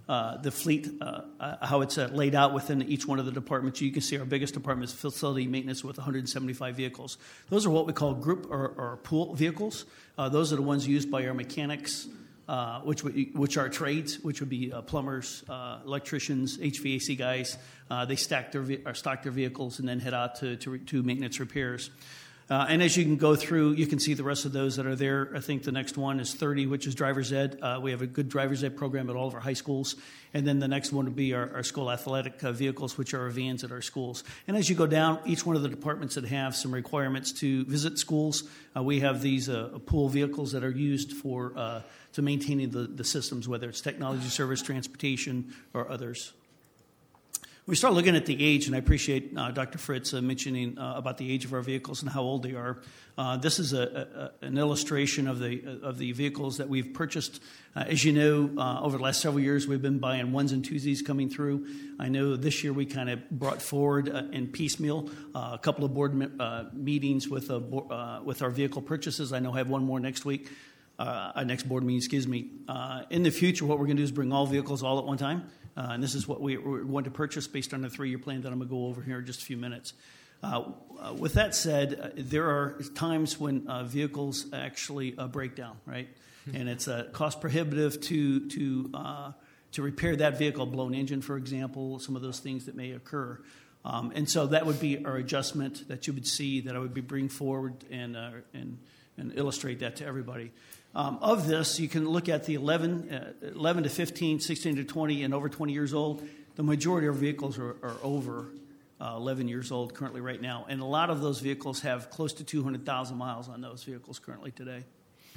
uh, the fleet, uh, uh, how it's uh, laid out within each one of the departments. You can see our biggest department is facility maintenance with one hundred seventy-five vehicles. Those are what we call group or, or pool vehicles. Uh, those are the ones used by our mechanics, uh, which which are trades, which would be uh, plumbers, uh, electricians, H V A C guys. Uh, they stack their or stock their vehicles and then head out to to, to maintenance repairs. Uh, and as you can go through, you can see the rest of those that are there. I think the next one is thirty, which is driver's ed. Uh, we have a good driver's ed program at all of our high schools. And then the next one would be our, our school athletic uh, vehicles, which are our vans at our schools. And as you go down, each one of the departments that have some requirements to visit schools, uh, we have these uh, pool vehicles that are used for uh, to maintaining the, the systems, whether it's technology service, transportation, or others. We start looking at the age, and I appreciate uh, Doctor Fritz uh, mentioning uh, about the age of our vehicles and how old they are. Uh, this is a, a, an illustration of the of the vehicles that we've purchased. Uh, as you know, uh, over the last several years, we've been buying ones and twosies coming through. I know this year we kind of brought forward uh, in piecemeal uh, a couple of board me- uh, meetings with a, uh, with our vehicle purchases. I know I have one more next week. Uh, our next board meeting, excuse me. Uh, in the future, what we're going to do is bring all vehicles all at one time. Uh, and this is what we, we're going to purchase based on the three-year plan that I'm going to go over here in just a few minutes. Uh, uh, with that said, uh, there are times when uh, vehicles actually uh, break down, right? And it's uh, cost prohibitive to to uh, to repair that vehicle, blown engine, for example, some of those things that may occur. Um, and so that would be our adjustment that you would see that I would be bring forward and uh, and and illustrate that to everybody. Um, of this, you can look at the eleven, uh, eleven to fifteen, sixteen to twenty, and over twenty years old. The majority of vehicles are, are over uh, eleven years old currently right now. And a lot of those vehicles have close to two hundred thousand miles on those vehicles currently today.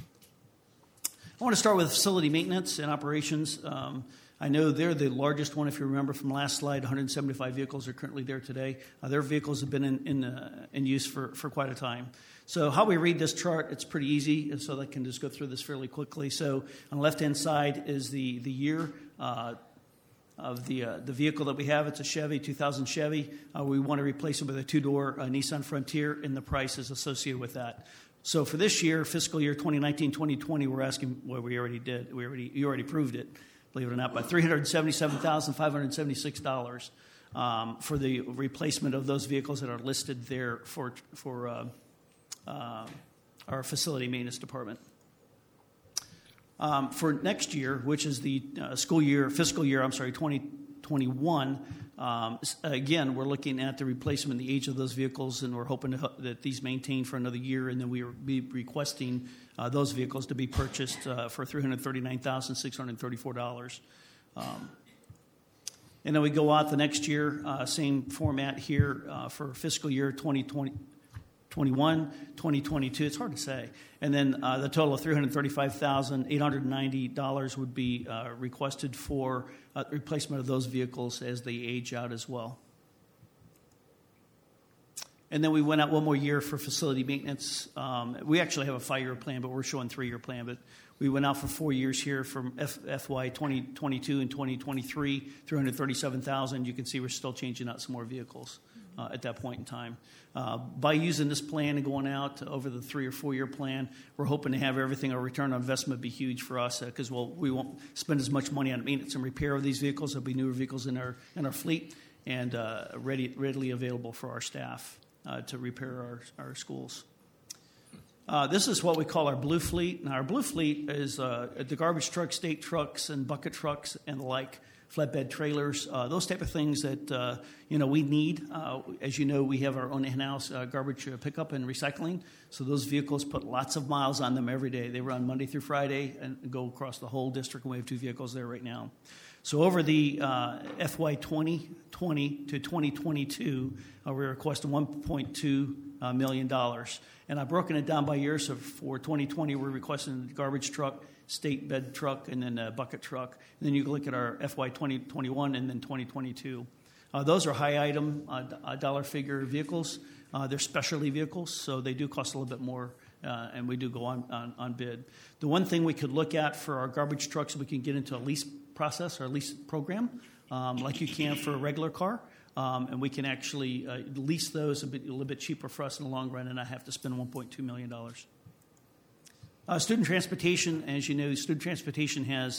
I want to start with facility maintenance and operations. Um, I know they're the largest one, if you remember from last slide. one hundred seventy-five vehicles are currently there today. Uh, their vehicles have been in, in, uh, in use for, for quite a time. So how we read this chart, it's pretty easy, and so I can just go through this fairly quickly. So on the left-hand side is the, the year uh, of the uh, the vehicle that we have. It's a Chevy, two thousand Chevy. Uh, we want to replace it with a two-door uh, Nissan Frontier, and the price is associated with that. So for this year, fiscal year twenty nineteen twenty twenty, we're asking, well, we already did. We already You already proved it, believe it or not, by three hundred seventy-seven thousand five hundred seventy-six dollars um, for the replacement of those vehicles that are listed there for for uh, uh, our facility maintenance department. Um, for next year, which is the uh, school year, fiscal year, I'm sorry, twenty twenty-one, um, again, we're looking at the replacement, the age of those vehicles, and we're hoping to, that these maintain for another year, and then we will be requesting uh, those vehicles to be purchased uh, for three hundred thirty-nine thousand six hundred thirty-four dollars. Um, and then we go out the next year, uh, same format here uh, for fiscal year twenty twenty. twenty-one, twenty twenty-two, it's hard to say. And then uh, the total of three hundred thirty-five thousand eight hundred ninety dollars would be uh, requested for uh, replacement of those vehicles as they age out as well. And then we went out one more year for facility maintenance. Um, we actually have a five-year plan, but we're showing a three-year plan. But we went out for four years here from F- FY twenty twenty-two and twenty twenty-three, three hundred thirty-seven thousand dollars. You can see we're still changing out some more vehicles uh, at that point in time. Uh, by using this plan and going out over the three or four-year plan, we're hoping to have everything, our return on investment be huge for us because uh, we'll, we won't spend as much money on maintenance and repair of these vehicles. There'll be newer vehicles in our in our fleet and uh, ready, readily available for our staff uh, to repair our, our schools. Uh, this is what we call our blue fleet. Now, our blue fleet is uh, the garbage trucks, state trucks, and bucket trucks and the like. Flatbed trailers, uh, those type of things that, uh, you know, we need. Uh, as you know, we have our own in-house uh, garbage pickup and recycling. So those vehicles put lots of miles on them every day. They run Monday through Friday and go across the whole district, and we have two vehicles there right now. So over the uh, F Y twenty twenty to twenty twenty-two, uh, we requested one point two uh, million dollars. And I've broken it down by year. So for twenty twenty, we're requesting a garbage truck, state bed truck, and then a bucket truck. And then you can look at our F Y twenty twenty-one and then twenty twenty-two. Uh, those are high item uh, dollar figure vehicles. Uh, they're specialty vehicles, so they do cost a little bit more, uh, and we do go on, on, on bid. The one thing we could look at for our garbage trucks, we can get into a lease process or a lease program, um, like you can for a regular car. Um, and we can actually uh, lease those a, bit, a little bit cheaper for us in the long run, and not have to spend one point two million dollars. Uh, student transportation, as you know, student transportation has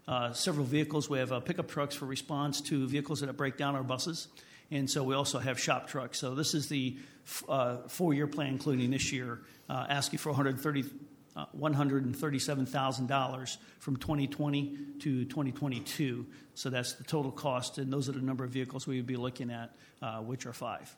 uh, several vehicles. We have uh, pickup trucks for response to vehicles that break down our buses. And so we also have shop trucks. So this is the uh, four-year plan, including this year, uh, asking for one hundred thirty, uh, one hundred thirty-seven thousand dollars from twenty twenty to twenty twenty-two. So that's the total cost, and those are the number of vehicles we would be looking at, uh, which are five.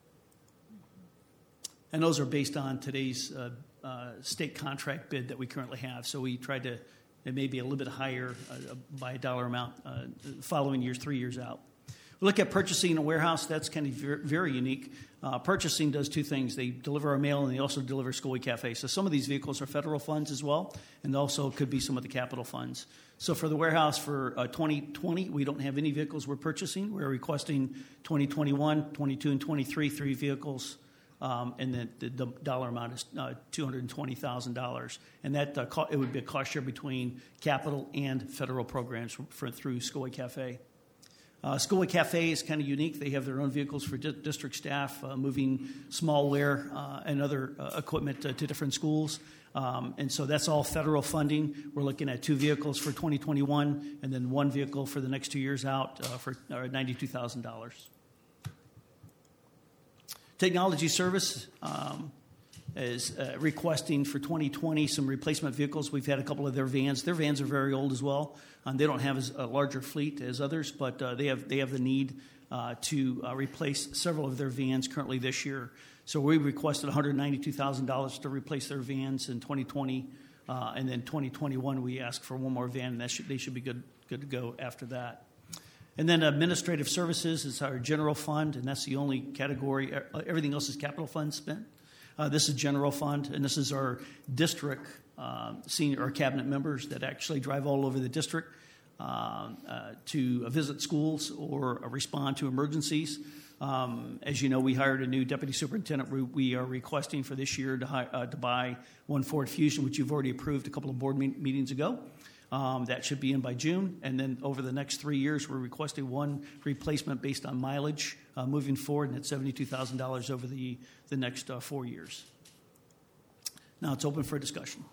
And those are based on today's uh, uh, state contract bid that we currently have. So we tried to, it may be a little bit higher uh, by a dollar amount uh, following years, three years out. We look at purchasing a warehouse. That's kind of very, very unique. Uh, purchasing does two things. They deliver our mail, and they also deliver School Week Cafe. So some of these vehicles are federal funds as well, and also could be some of the capital funds. So for the warehouse for uh, twenty twenty, we don't have any vehicles we're purchasing. We're requesting twenty twenty-one, twenty-two, and twenty-three, three vehicles, um, and the, the, the dollar amount is uh, two hundred twenty thousand dollars. And that uh, co- it would be a cost share between capital and federal programs for, for through School Week Cafe. Uh, School Week Cafe is kind of unique. They have their own vehicles for di- district staff, uh, moving smallware uh, and other uh, equipment uh, to different schools. Um, and so that's all federal funding. We're looking at two vehicles for twenty twenty-one and then one vehicle for the next two years out uh, for uh, ninety-two thousand dollars. Technology Service um, is uh, requesting for twenty twenty some replacement vehicles. We've had a couple of their vans. Their vans are very old as well. Um, they don't have as a larger fleet as others, but uh, they have they have the need uh, to uh, replace several of their vans currently this year. So we requested one hundred ninety-two thousand dollars to replace their vans in twenty twenty, uh, and then twenty twenty-one we asked for one more van, and that should, they should be good good to go after that. And then administrative services is our general fund, and that's the only category. Everything else is capital fund spent. Uh, this is general fund, and this is our district uh, senior or cabinet members that actually drive all over the district uh, uh, to visit schools or uh, respond to emergencies. Um, as you know, we hired a new deputy superintendent. We, we are requesting for this year to, hi, uh, to buy one Ford Fusion, which you've already approved a couple of board me- meetings ago. Um, that should be in by June. And then over the next three years, we're requesting one replacement based on mileage uh, moving forward, and it's seventy-two thousand dollars over the, the next uh, four years. Now it's open for discussion.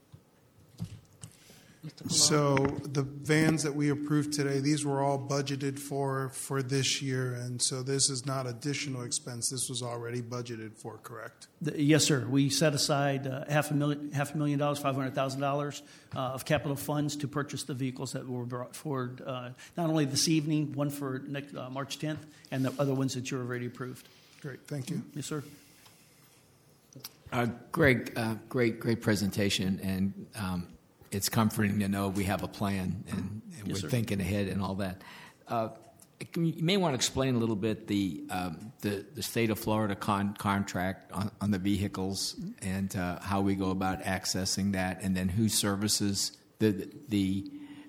So the vans that we approved today, these were all budgeted for for this year, and so this is not additional expense. This was already budgeted for, correct? The, yes, sir. We set aside uh, half a million, half a million dollars, five hundred thousand dollars uh, of capital funds to purchase the vehicles that were brought forward. Uh, not only this evening, one for next uh, March tenth, and the other ones that you already approved. Great, thank you. Yes, sir. Uh, Greg, uh, great, great presentation, and um, it's comforting to know we have a plan and, and Yes, we're sir. thinking ahead and all that. Uh, you may want to explain a little bit the um, the, the state of Florida con- contract on, on the vehicles and uh, how we go about accessing that, and then who services the the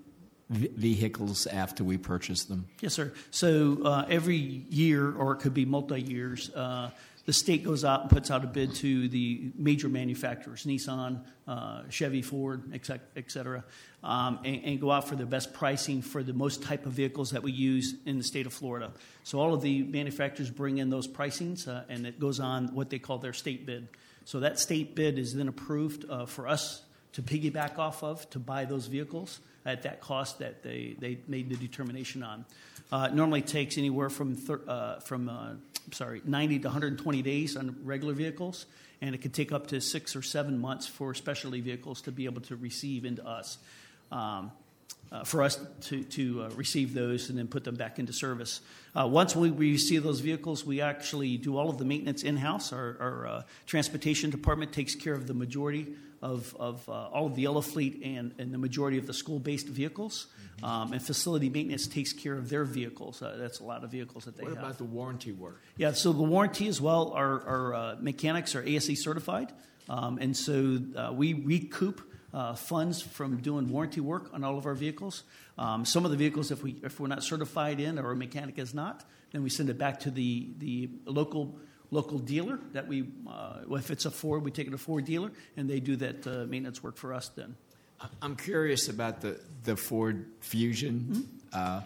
v- vehicles after we purchase them. Yes, sir. So uh, every year, or it could be multi-years, uh, the state goes out and puts out a bid to the major manufacturers, Nissan, uh, Chevy, Ford, et cetera, et cetera, um, and, and go out for the best pricing for the most type of vehicles that we use in the state of Florida. So all of the manufacturers bring in those pricings, uh, and it goes on what they call their state bid. So that state bid is then approved uh, for us to piggyback off of to buy those vehicles at that cost that they, they made the determination on. Uh, it normally takes anywhere from thir- uh, from uh, sorry ninety to one hundred twenty days on regular vehicles, and it could take up to six or seven months for specialty vehicles to be able to receive into us. Um, uh, for us to, to uh, receive those and then put them back into service. Uh, once we receive those vehicles, we actually do all of the maintenance in-house. Our, our uh, transportation department takes care of the majority of, of uh, all of the yellow fleet and, and the majority of the school-based vehicles. Mm-hmm. Um, and facility maintenance takes care of their vehicles. Uh, that's a lot of vehicles that they What have. about the warranty work? Yeah, so the warranty as well, our, our uh, mechanics are A S E certified. Um, and so uh, we recoup Uh, funds from doing warranty work on all of our vehicles. Um, some of the vehicles, if we if we're not certified in or a mechanic is not, then we send it back to the the local local dealer. That we, uh, if it's a Ford, we take it to a Ford dealer, and they do that uh, maintenance work for us. Then, I'm curious about the, the Ford Fusion. Mm-hmm. Uh,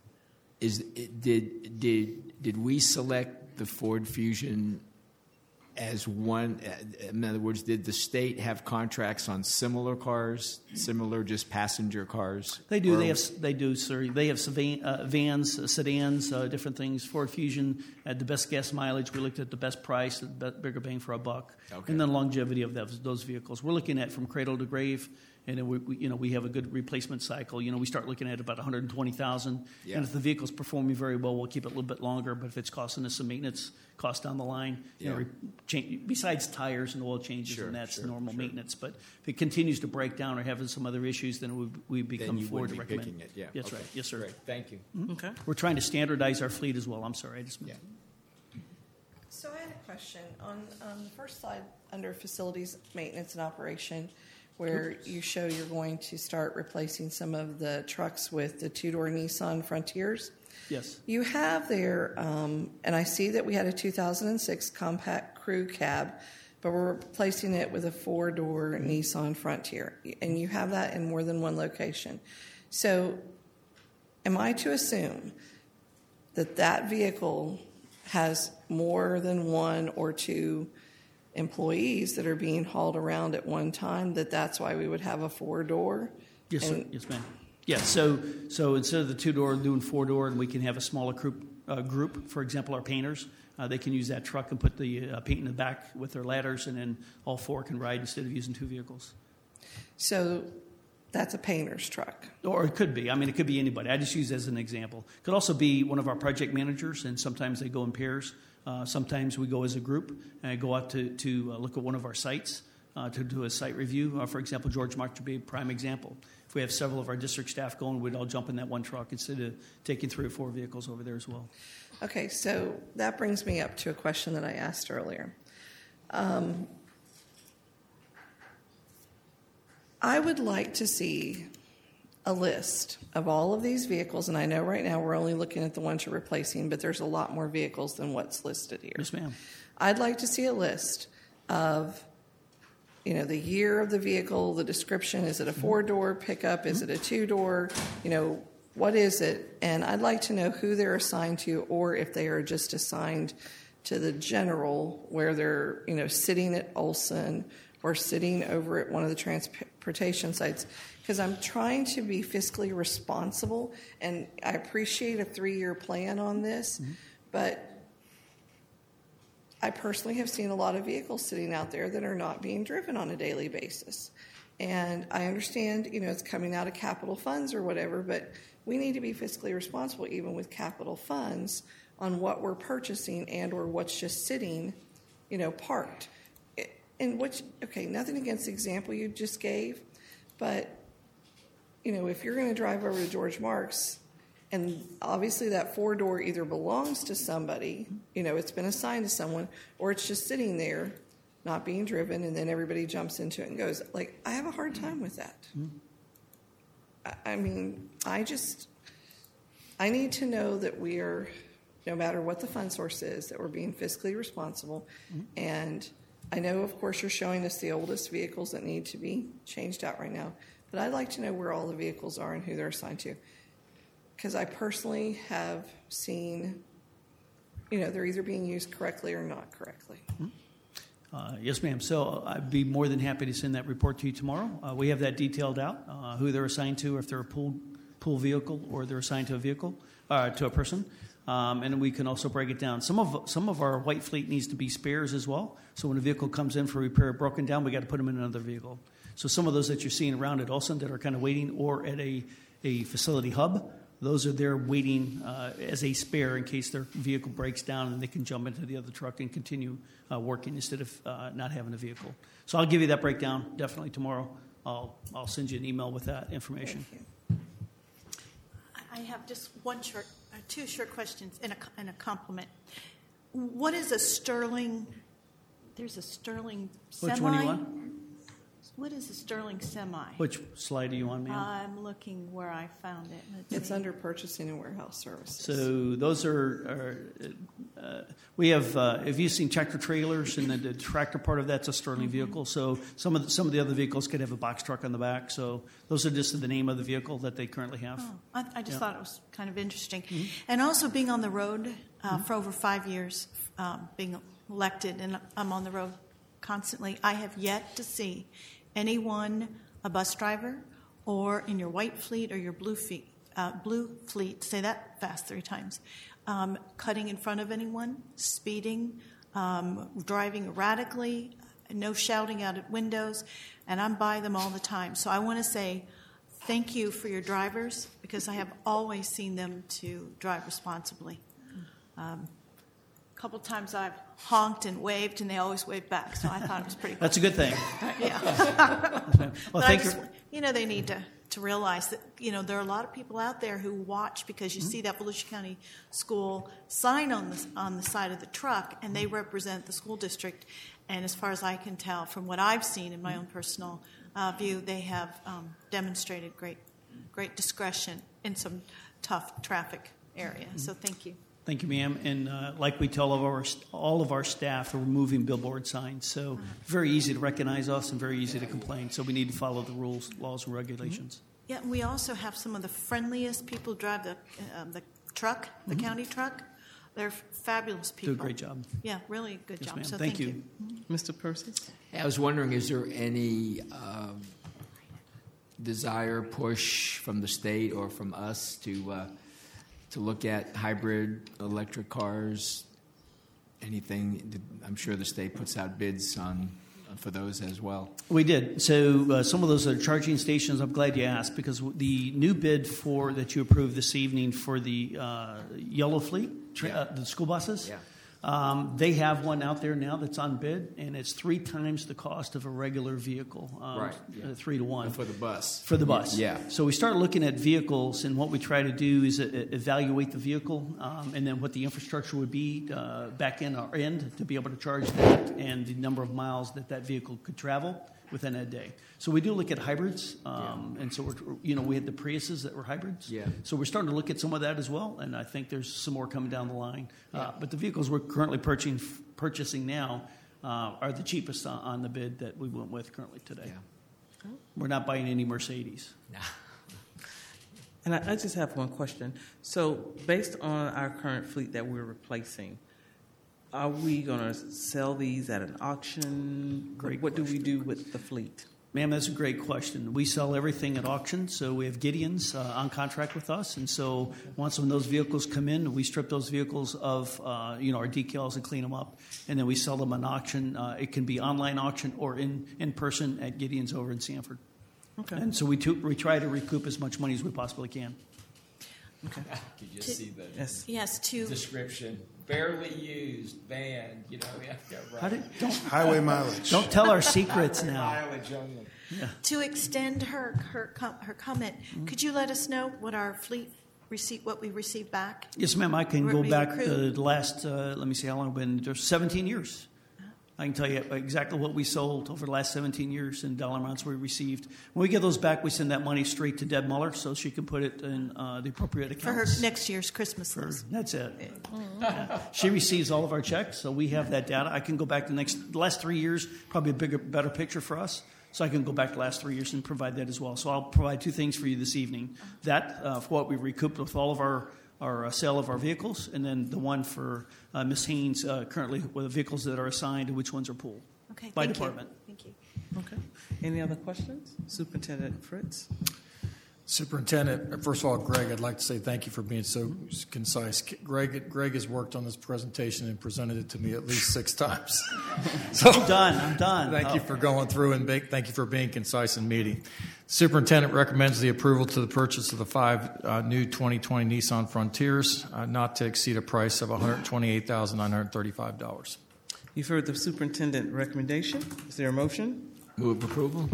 is did did did we select the Ford Fusion as one, in other words, did the state have contracts on similar cars, similar just passenger cars? They do. Or- They have. They do, sir. They have sedan, uh, vans, uh, sedans, uh, different things. Ford Fusion had the best gas mileage. We looked at the best price, the be- bigger bang for a buck, Okay. and then longevity of those, those vehicles. We're looking at from cradle to grave, and then we, we, you know, we have a good replacement cycle. You know, we start looking at about one hundred twenty thousand, Yeah. and if the vehicle's performing very well, we'll keep it a little bit longer. But if it's costing us some maintenance cost down the line, you know, Yeah. re- change, besides tires and oil changes, Sure, and that's sure, normal sure. maintenance. But if it continues to break down or having some other issues, then we we become Then you forward to wouldn't be recommend. picking it. Yeah. That's Okay. right. Yes, sir. Great. Thank you. Okay. We're trying to standardize our fleet as well. I'm sorry. I just Yeah. So I had a question on, on the first slide under facilities maintenance and operation, where you show you're going to start replacing some of the trucks with the two-door Nissan Frontiers. Yes. You have there, um, and I see that we had a two thousand six compact crew cab, but we're replacing it with a four-door Nissan Frontier, and you have that in more than one location. So am I to assume that that vehicle has more than one or two employees that are being hauled around at one time, that that's why we would have a four-door? Yes, sir. And- Yes, ma'am. Yeah. So so instead of the two door, doing four door, and we can have a smaller group. Uh, group, for example, our painters, uh, they can use that truck and put the uh, paint in the back with their ladders, and then all four can ride instead of using two vehicles. So that's a painter's truck. Or it could be. I mean, it could be anybody. I just use it as an example. It could also be one of our project managers, and sometimes they go in pairs. Uh, sometimes we go as a group and go out to, to uh, look at one of our sites uh, to do a site review. Uh, for example, George Mark would be a prime example. If we have several of our district staff going, we'd all jump in that one truck instead of taking three or four vehicles over there as well. Okay, so that brings me up to a question that I asked earlier. Um, I would like to see a list of all of these vehicles, and I know right now we're only looking at the ones you're replacing, but there's a lot more vehicles than what's listed here. Yes, ma'am. I'd like to see a list of, you know, the year of the vehicle, the description. Is it a four-door pickup? Is it a two-door? You know, what is it? And I'd like to know who they're assigned to, or if they are just assigned to the general, where they're, you know, sitting at Olson or sitting over at one of the transportation sites. Because I'm trying to be fiscally responsible, and I appreciate a three-year plan on this, mm-hmm. but I personally have seen a lot of vehicles sitting out there that are not being driven on a daily basis. And I understand, you know, it's coming out of capital funds or whatever, but we need to be fiscally responsible even with capital funds on what we're purchasing and or what's just sitting, you know, parked. And which, okay, nothing against the example you just gave, but, you know, if you're going to drive over to George Marks, and obviously that four-door either belongs to somebody, you know, it's been assigned to someone, or it's just sitting there, not being driven, and then everybody jumps into it and goes. Like, I have a hard time with that. Mm-hmm. I, I mean, I just, I need to know that we are, no matter what the fund source is, that we're being fiscally responsible. Mm-hmm. And I know, of course, you're showing us the oldest vehicles that need to be changed out right now, but I'd like to know where all the vehicles are and who they're assigned to. Because I personally have seen, you know, they're either being used correctly or not correctly. Uh, yes, ma'am. So I'd be more than happy to send that report to you tomorrow. Uh, we have that detailed out, uh, who they're assigned to, if they're a pool, pool vehicle or they're assigned to a vehicle, uh, to a person. Um, and we can also break it down. Some of some of our white fleet needs to be spares as well. So when a vehicle comes in for repair, broken down, we got to put them in another vehicle. So some of those that you're seeing around at Olson that are kind of waiting, or at a, a facility hub, those are there waiting uh, as a spare in case their vehicle breaks down, and they can jump into the other truck and continue uh, working instead of uh, not having a vehicle. So I'll give you that breakdown definitely tomorrow. I'll I'll send you an email with that information. I have just one short, uh, two short questions and a, and a compliment. What is a Sterling? There's a Sterling semi. Which one do you want? What is a Sterling semi? Which slide are you on, ma'am? I'm looking where I found it. Let's it's see. under purchasing and warehouse services. So those are, are uh, we have, uh, have you seen tractor trailers, and the, the tractor part of that's a Sterling mm-hmm. vehicle. So some of the, some of the other vehicles could have a box truck on the back. So those are just the name of the vehicle that they currently have. Oh, I, I just yeah. thought it was kind of interesting. Mm-hmm. And also being on the road uh, mm-hmm. for over five years, um, being elected and I'm on the road constantly, I have yet to see anyone, a bus driver, or in your white fleet or your blue fleet, uh, blue fleet, say that fast three times, um, cutting in front of anyone, speeding, um, driving erratically, no shouting out at windows, and I'm by them all the time. So I want to say thank you for your drivers, because I have always seen them to drive responsibly. Um, a couple times I've honked and waved, and they always waved back, so I thought it was pretty cool. That's a good thing. Yeah. Well, but thank I just, you. you know, they need to, to realize that, you know, there are a lot of people out there who watch because you Mm-hmm. see that Volusia County School sign on the, on the side of the truck, and they represent the school district. And as far as I can tell, from what I've seen in my own personal uh, view, they have um, demonstrated great, great discretion in some tough traffic areas. So thank you. Thank you, ma'am. And uh, like we tell all of our all of our staff, we're removing billboard signs. So very easy to recognize us and very easy to complain. So we need to follow the rules, laws, and regulations. Yeah, and we also have some of the friendliest people drive the uh, the truck, the Mm-hmm. county truck. They're fabulous people. Do a great job. Yeah, really good Yes, job. ma'am. So Thank thank, you. Mister Percy? I was wondering, is there any um, desire, push from the state or from us to uh, to look at hybrid electric cars? Anything? I'm sure the state puts out bids on for those as well. We did. So uh, some of those are charging stations. I'm glad you asked, because the new bid for that you approved this evening for the uh, yellow fleet, tra- Yeah. uh, the school buses, Yeah. um, they have one out there now that's on bid, and it's three times the cost of a regular vehicle, um, Right, yeah. uh, three to one. For the bus. For the bus. Yeah. So we start looking at vehicles, and what we try to do is uh, evaluate the vehicle, um, and then what the infrastructure would be uh, back in our end to be able to charge that, and the number of miles that that vehicle could travel within a day. So we do look at hybrids, um, and so we're, you know, we had the Priuses that were hybrids. Yeah. So we're starting to look at some of that as well, and I think there's some more coming down the line. Uh, but the vehicles we're currently purchasing purchasing now uh, are the cheapest on, on the bid that we went with currently today. Yeah. We're not buying any Mercedes. And I, I just have one question. So, based on our current fleet that we're replacing, are we going to sell these at an auction? Great What do we do with the fleet? Ma'am, that's a great question. We sell everything at auction, so we have Gideon's uh, on contract with us, and so once when those vehicles come in, we strip those vehicles of uh, you know our decals and clean them up, and then we sell them on auction. Uh, it can be online auction or in, in person at Gideon's over in Sanford. Okay. And so we, to, we try to recoup as much money as we possibly can. Okay. Could you see the Yes. Yes, to description? Barely used, banned, you know. Yeah, yeah, right. How did, don't, Highway mileage. don't tell our secrets now. Mileage only. to extend her her com- her comment, Mm-hmm. could you let us know what our fleet receipt what we received back? Yes, ma'am. I can Were go we back recruited? the last, uh, let me see how long I've been, there's seventeen years. I can tell you exactly what we sold over the last seventeen years and dollar amounts we received. When we get those back, we send that money straight to Deb Muller so she can put it in uh, the appropriate For her accounts. next year's Christmas For- list. That's it. Yeah. She receives all of our checks, so we have that data. I can go back the next the last three years, probably a bigger, better picture for us. So I can go back the last three years and provide that as well. So I'll provide two things for you this evening: that uh, for what we recouped with all of our our uh, sale of our vehicles, and then the one for uh, Miz Haynes uh, currently with the vehicles that are assigned and which ones are pooled Okay, by thank department. You. Thank you. Okay. Any other questions? Superintendent Fritz? Superintendent, first of all, Greg, I'd like to say thank you for being so concise. Greg, Greg has worked on this presentation and presented it to me at least six times. So I'm done. I'm done. Thank you Oh. for going through and be, thank you for being concise and meaty. Superintendent recommends the approval to the purchase of the five uh, new twenty twenty Nissan Frontiers, uh, not to exceed a price of one hundred twenty-eight thousand nine hundred thirty-five dollars. You've heard the superintendent recommendation. Is there a motion? Move approval.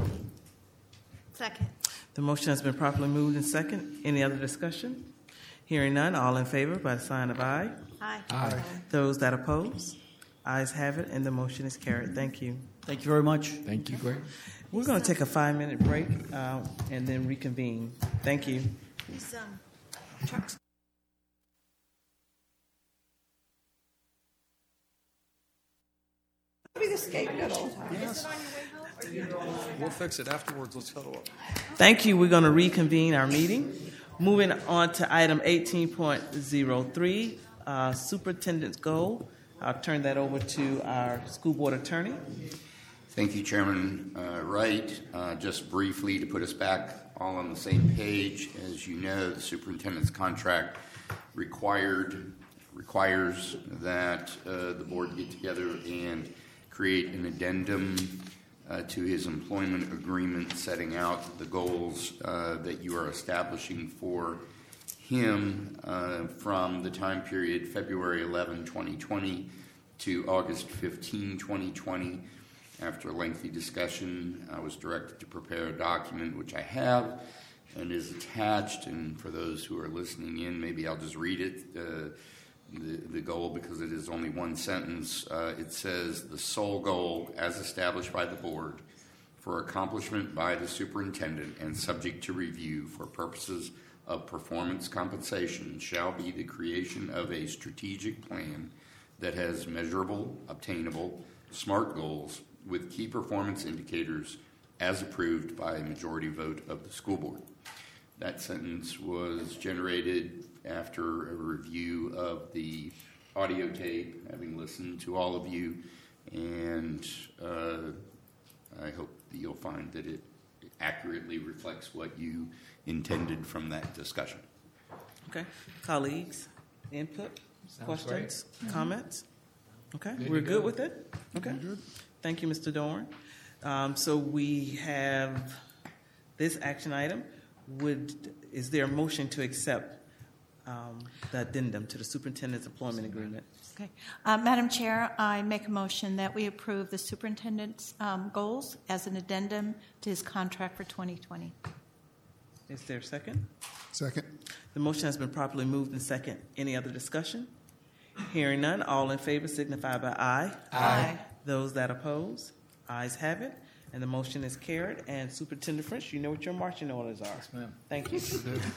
Second. The motion has been properly moved and second. Any other discussion? Hearing none, all in favor by the sign of aye. Aye. Aye. Those that oppose, ayes have it, and the motion is carried. Thank you. Thank you very much. Thank you, Greg. We're going to take a five-minute break uh, and then reconvene. Thank you. These um, trucks. Be the scapegoat all the time. We'll fix it afterwards. Let's huddle up. Thank you. We're going to reconvene our meeting. Moving on to item eighteen point oh three, uh, Superintendent's Goal. I'll turn that over to our school board attorney. Thank you, Chairman uh, Wright. Uh, just briefly to put us back all on the same page, as you know, the superintendent's contract required requires that uh, the board get together and create an addendum uh, to his employment agreement, setting out the goals uh, that you are establishing for him uh, from the time period February eleventh, twenty twenty to August fifteenth, twenty twenty. After a lengthy discussion, I was directed to prepare a document, which I have and is attached. And for those who are listening in, maybe I'll just read it, uh, the, the goal, because it is only one sentence. Uh, it says, the sole goal, as established by the board, for accomplishment by the superintendent and subject to review for purposes of performance compensation, shall be the creation of a strategic plan that has measurable, obtainable, SMART goals with key performance indicators as approved by a majority vote of the school board. That sentence was generated after a review of the audio tape, having listened to all of you, and uh, I hope that you'll find that it accurately reflects what you intended from that discussion. Okay. Colleagues, input, Sounds questions, great. comments? Okay, Good we're to good go. with it? Okay. Thank you, Mister Dorn. Um, so we have this action item. Would is there a motion to accept um, the addendum to the superintendent's employment agreement? Okay. Uh, Madam Chair, I make a motion that we approve the superintendent's um, goals as an addendum to his contract for twenty twenty. Is there a second? Second. The motion has been properly moved and second. Any other discussion? Hearing none, all in favor signify by aye. Aye. Those that oppose, ayes have it, and the motion is carried. And Superintendent French, you know what your marching orders are. Yes, ma'am. Thank you.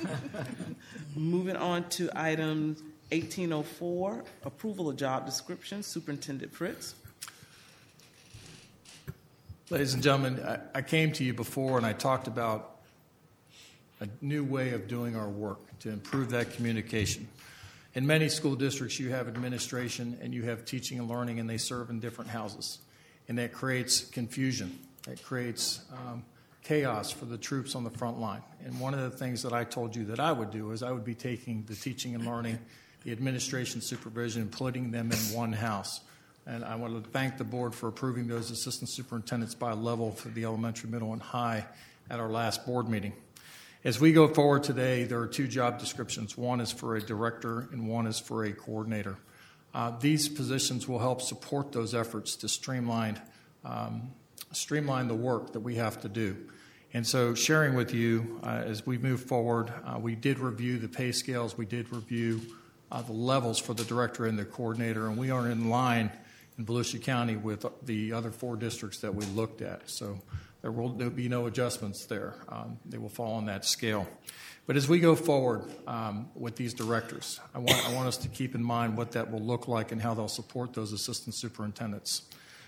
Moving on to item eighteen oh four, approval of job description, Superintendent Fritz. Ladies and gentlemen, I, I came to you before and I talked about a new way of doing our work to improve that communication. In many school districts, you have administration and you have teaching and learning, and they serve in different houses. And that creates confusion. That creates um, chaos for the troops on the front line. And one of the things that I told you that I would do is I would be taking the teaching and learning, the administration supervision, and putting them in one house. And I want to thank the board for approving those assistant superintendents by level for the elementary, middle, and high at our last board meeting. As we go forward today, there are two job descriptions. One is for a director and one is for a coordinator. Uh, these positions will help support those efforts to streamline, um, streamline the work that we have to do. And so sharing with you, uh, as we move forward, uh, we did review the pay scales. We did review uh, the levels for the director and the coordinator, and we are in line in Volusia County with the other four districts that we looked at. So there will be no adjustments there. Um, they will fall on that scale. But as we go forward um, with these directors, I want, I want us to keep in mind what that will look like and how they'll support those assistant superintendents.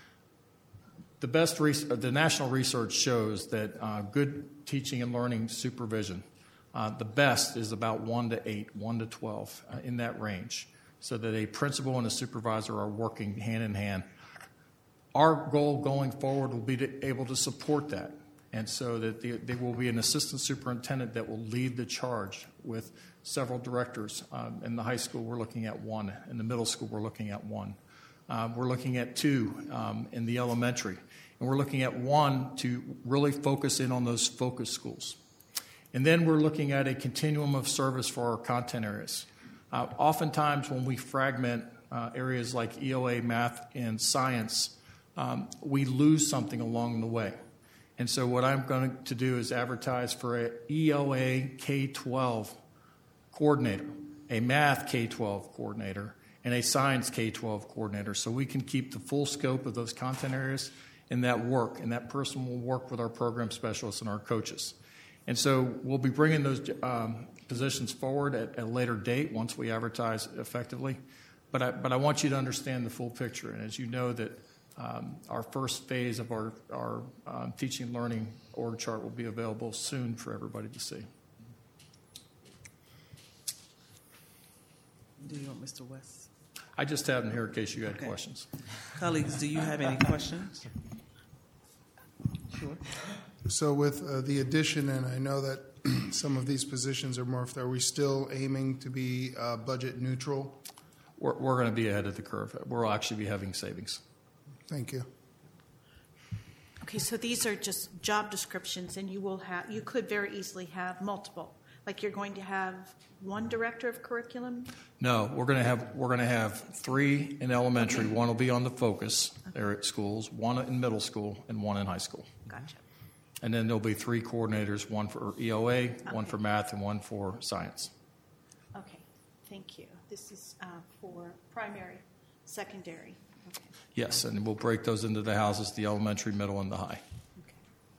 The best, re- the national research shows that uh, good teaching and learning supervision, uh, the best is about one to eight, one to twelve, uh, in that range, so that a principal and a supervisor are working hand in hand. Our goal going forward will be to able to support that, and so that the, there will be an assistant superintendent that will lead the charge with several directors. Um, in the high school, we're looking at one. In the middle school, we're looking at one. Uh, we're looking at two um, in the elementary, and we're looking at one to really focus in on those focus schools. And then we're looking at a continuum of service for our content areas. Uh, oftentimes, when we fragment uh, areas like E L A, math, and science, Um, we lose something along the way. And so what I'm going to do is advertise for a E L A K twelve coordinator, a math K twelve coordinator, and a science K twelve coordinator, so we can keep the full scope of those content areas in that work, and that person will work with our program specialists and our coaches. And so we'll be bringing those um, positions forward at, at a later date once we advertise effectively. But I, but I want you to understand the full picture. And as you know that Um, our first phase of our, our um, teaching and learning org chart will be available soon for everybody to see. Do you want Mister West? I just have them here in case you had Okay. questions. Colleagues, do you have any questions? Sure. So with uh, the addition, and I know that some of these positions are morphed, are we still aiming to be uh, budget neutral? We're, we're going to be ahead of the curve. We'll actually be having savings. Thank you. Okay, so these are just job descriptions, and you will have, you could very easily have multiple. Like you're going to have one director of curriculum? No, we're going to have we're going to have three in elementary. One will be on the focus there at schools, one in middle school, and one in high school. Gotcha. And then there'll be three coordinators: one for E O A, one for math, and one for science. Okay, thank you. This is uh, for primary, secondary. Okay. Yes, and we'll break those into the houses: the elementary, middle, and the high. Okay.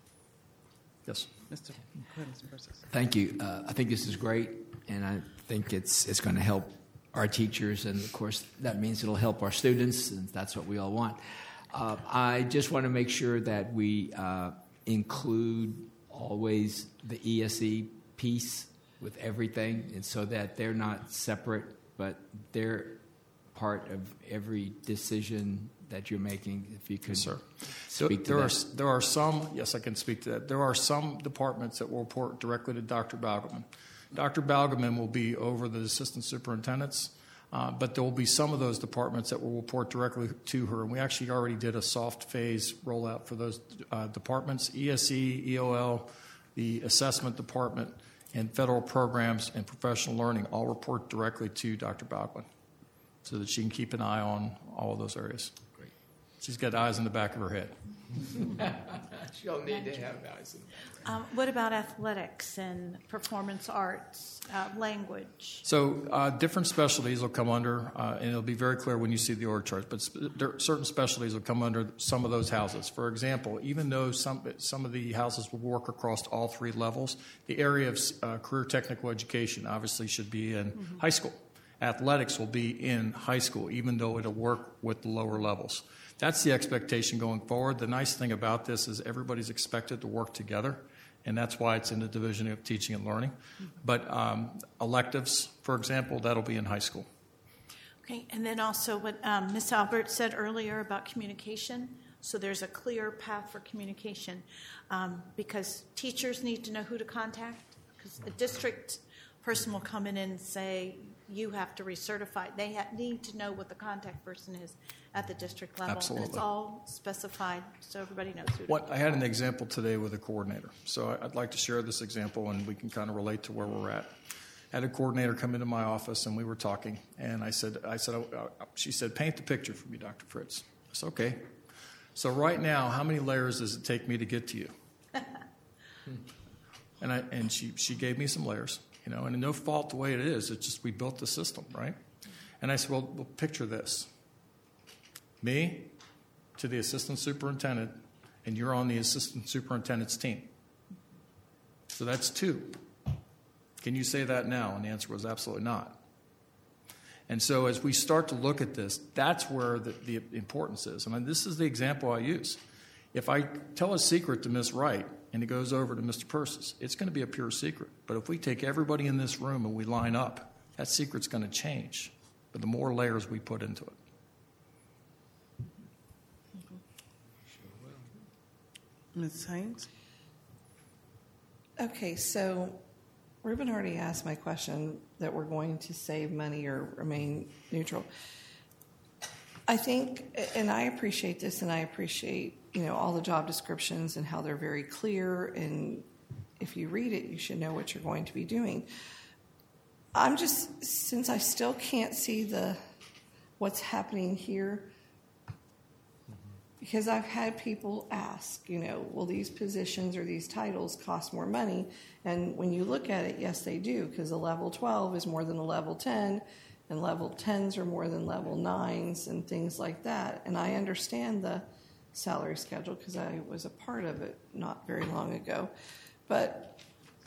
Yes. Mister Go ahead, Mister Persis. Thank you. Uh, I think this is great, and I think it's it's going to help our teachers, and of course that means it'll help our students, and that's what we all want. Uh, I just want to make sure that we uh, include always the E S E piece with everything, and so that they're not separate, but they're part of every decision that you're making. If you could, Yes, sir. speak to there that. are there are some. Yes, I can speak to that. There are some departments that will report directly to Doctor Balgaman. Doctor Balgaman will be over the assistant superintendents, uh, but there will be some of those departments that will report directly to her. And we actually already did a soft phase rollout for those uh, departments: E S E, E O L, the assessment department, and federal programs and professional learning all report directly to Doctor Balgaman, so that she can keep an eye on all of those areas. She's got eyes in the back of her head. She'll need to have eyes in the back. Um, what about athletics and performance arts, uh, language? So uh, different specialties will come under, uh, and it'll be very clear when you see the org charts, but sp- there, certain specialties will come under some of those houses. For example, even though some, some of the houses will work across all three levels, the area of uh, career technical education obviously should be in mm-hmm. high school. Athletics will be in high school, even though it'll work with the lower levels. That's the expectation going forward. The nice thing about this is everybody's expected to work together, and that's why it's in the Division of Teaching and Learning. But um, electives, for example, that'll be in high school. Okay, and then also what um, Miz Albert said earlier about communication. So there's a clear path for communication um, because teachers need to know who to contact, because a district person will come in and say, you have to recertify. They ha- need to know what the contact person is at the district level. Absolutely. And it's all specified so everybody knows who to What I had an example today with a coordinator. So I'd like to share this example, and we can kind of relate to where we're at. I had a coordinator come into my office, and we were talking, and I said, I said, uh, she said, paint the picture for me, Doctor Fritz. I said, okay. So right now, how many layers does it take me to get to you? and I and she she gave me some layers. You know, and no fault the way it is. It's just we built the system, right? And I said, well, well, picture this. Me to the assistant superintendent, and you're on the assistant superintendent's team. So that's two. Can you say that now? And the answer was absolutely not. And so as we start to look at this, that's where the, the importance is. I mean, this is the example I use. If I tell a secret to Miz Wright and it goes over to Mister Persis, it's going to be a pure secret. But if we take everybody in this room and we line up, that secret's going to change. But the more layers we put into it. Miz Haynes? Okay, so Ruben already asked my question that we're going to save money or remain neutral. I think, and I appreciate this, and I appreciate, you know, all the job descriptions and how they're very clear, and if you read it, you should know what you're going to be doing. I'm just, since I still can't see the what's happening here, because I've had people ask, you know, will these positions or these titles cost more money? And when you look at it, yes, they do, because a level twelve is more than a level ten, and level tens are more than level nines and things like that. And I understand the salary schedule because I was a part of it not very long ago. But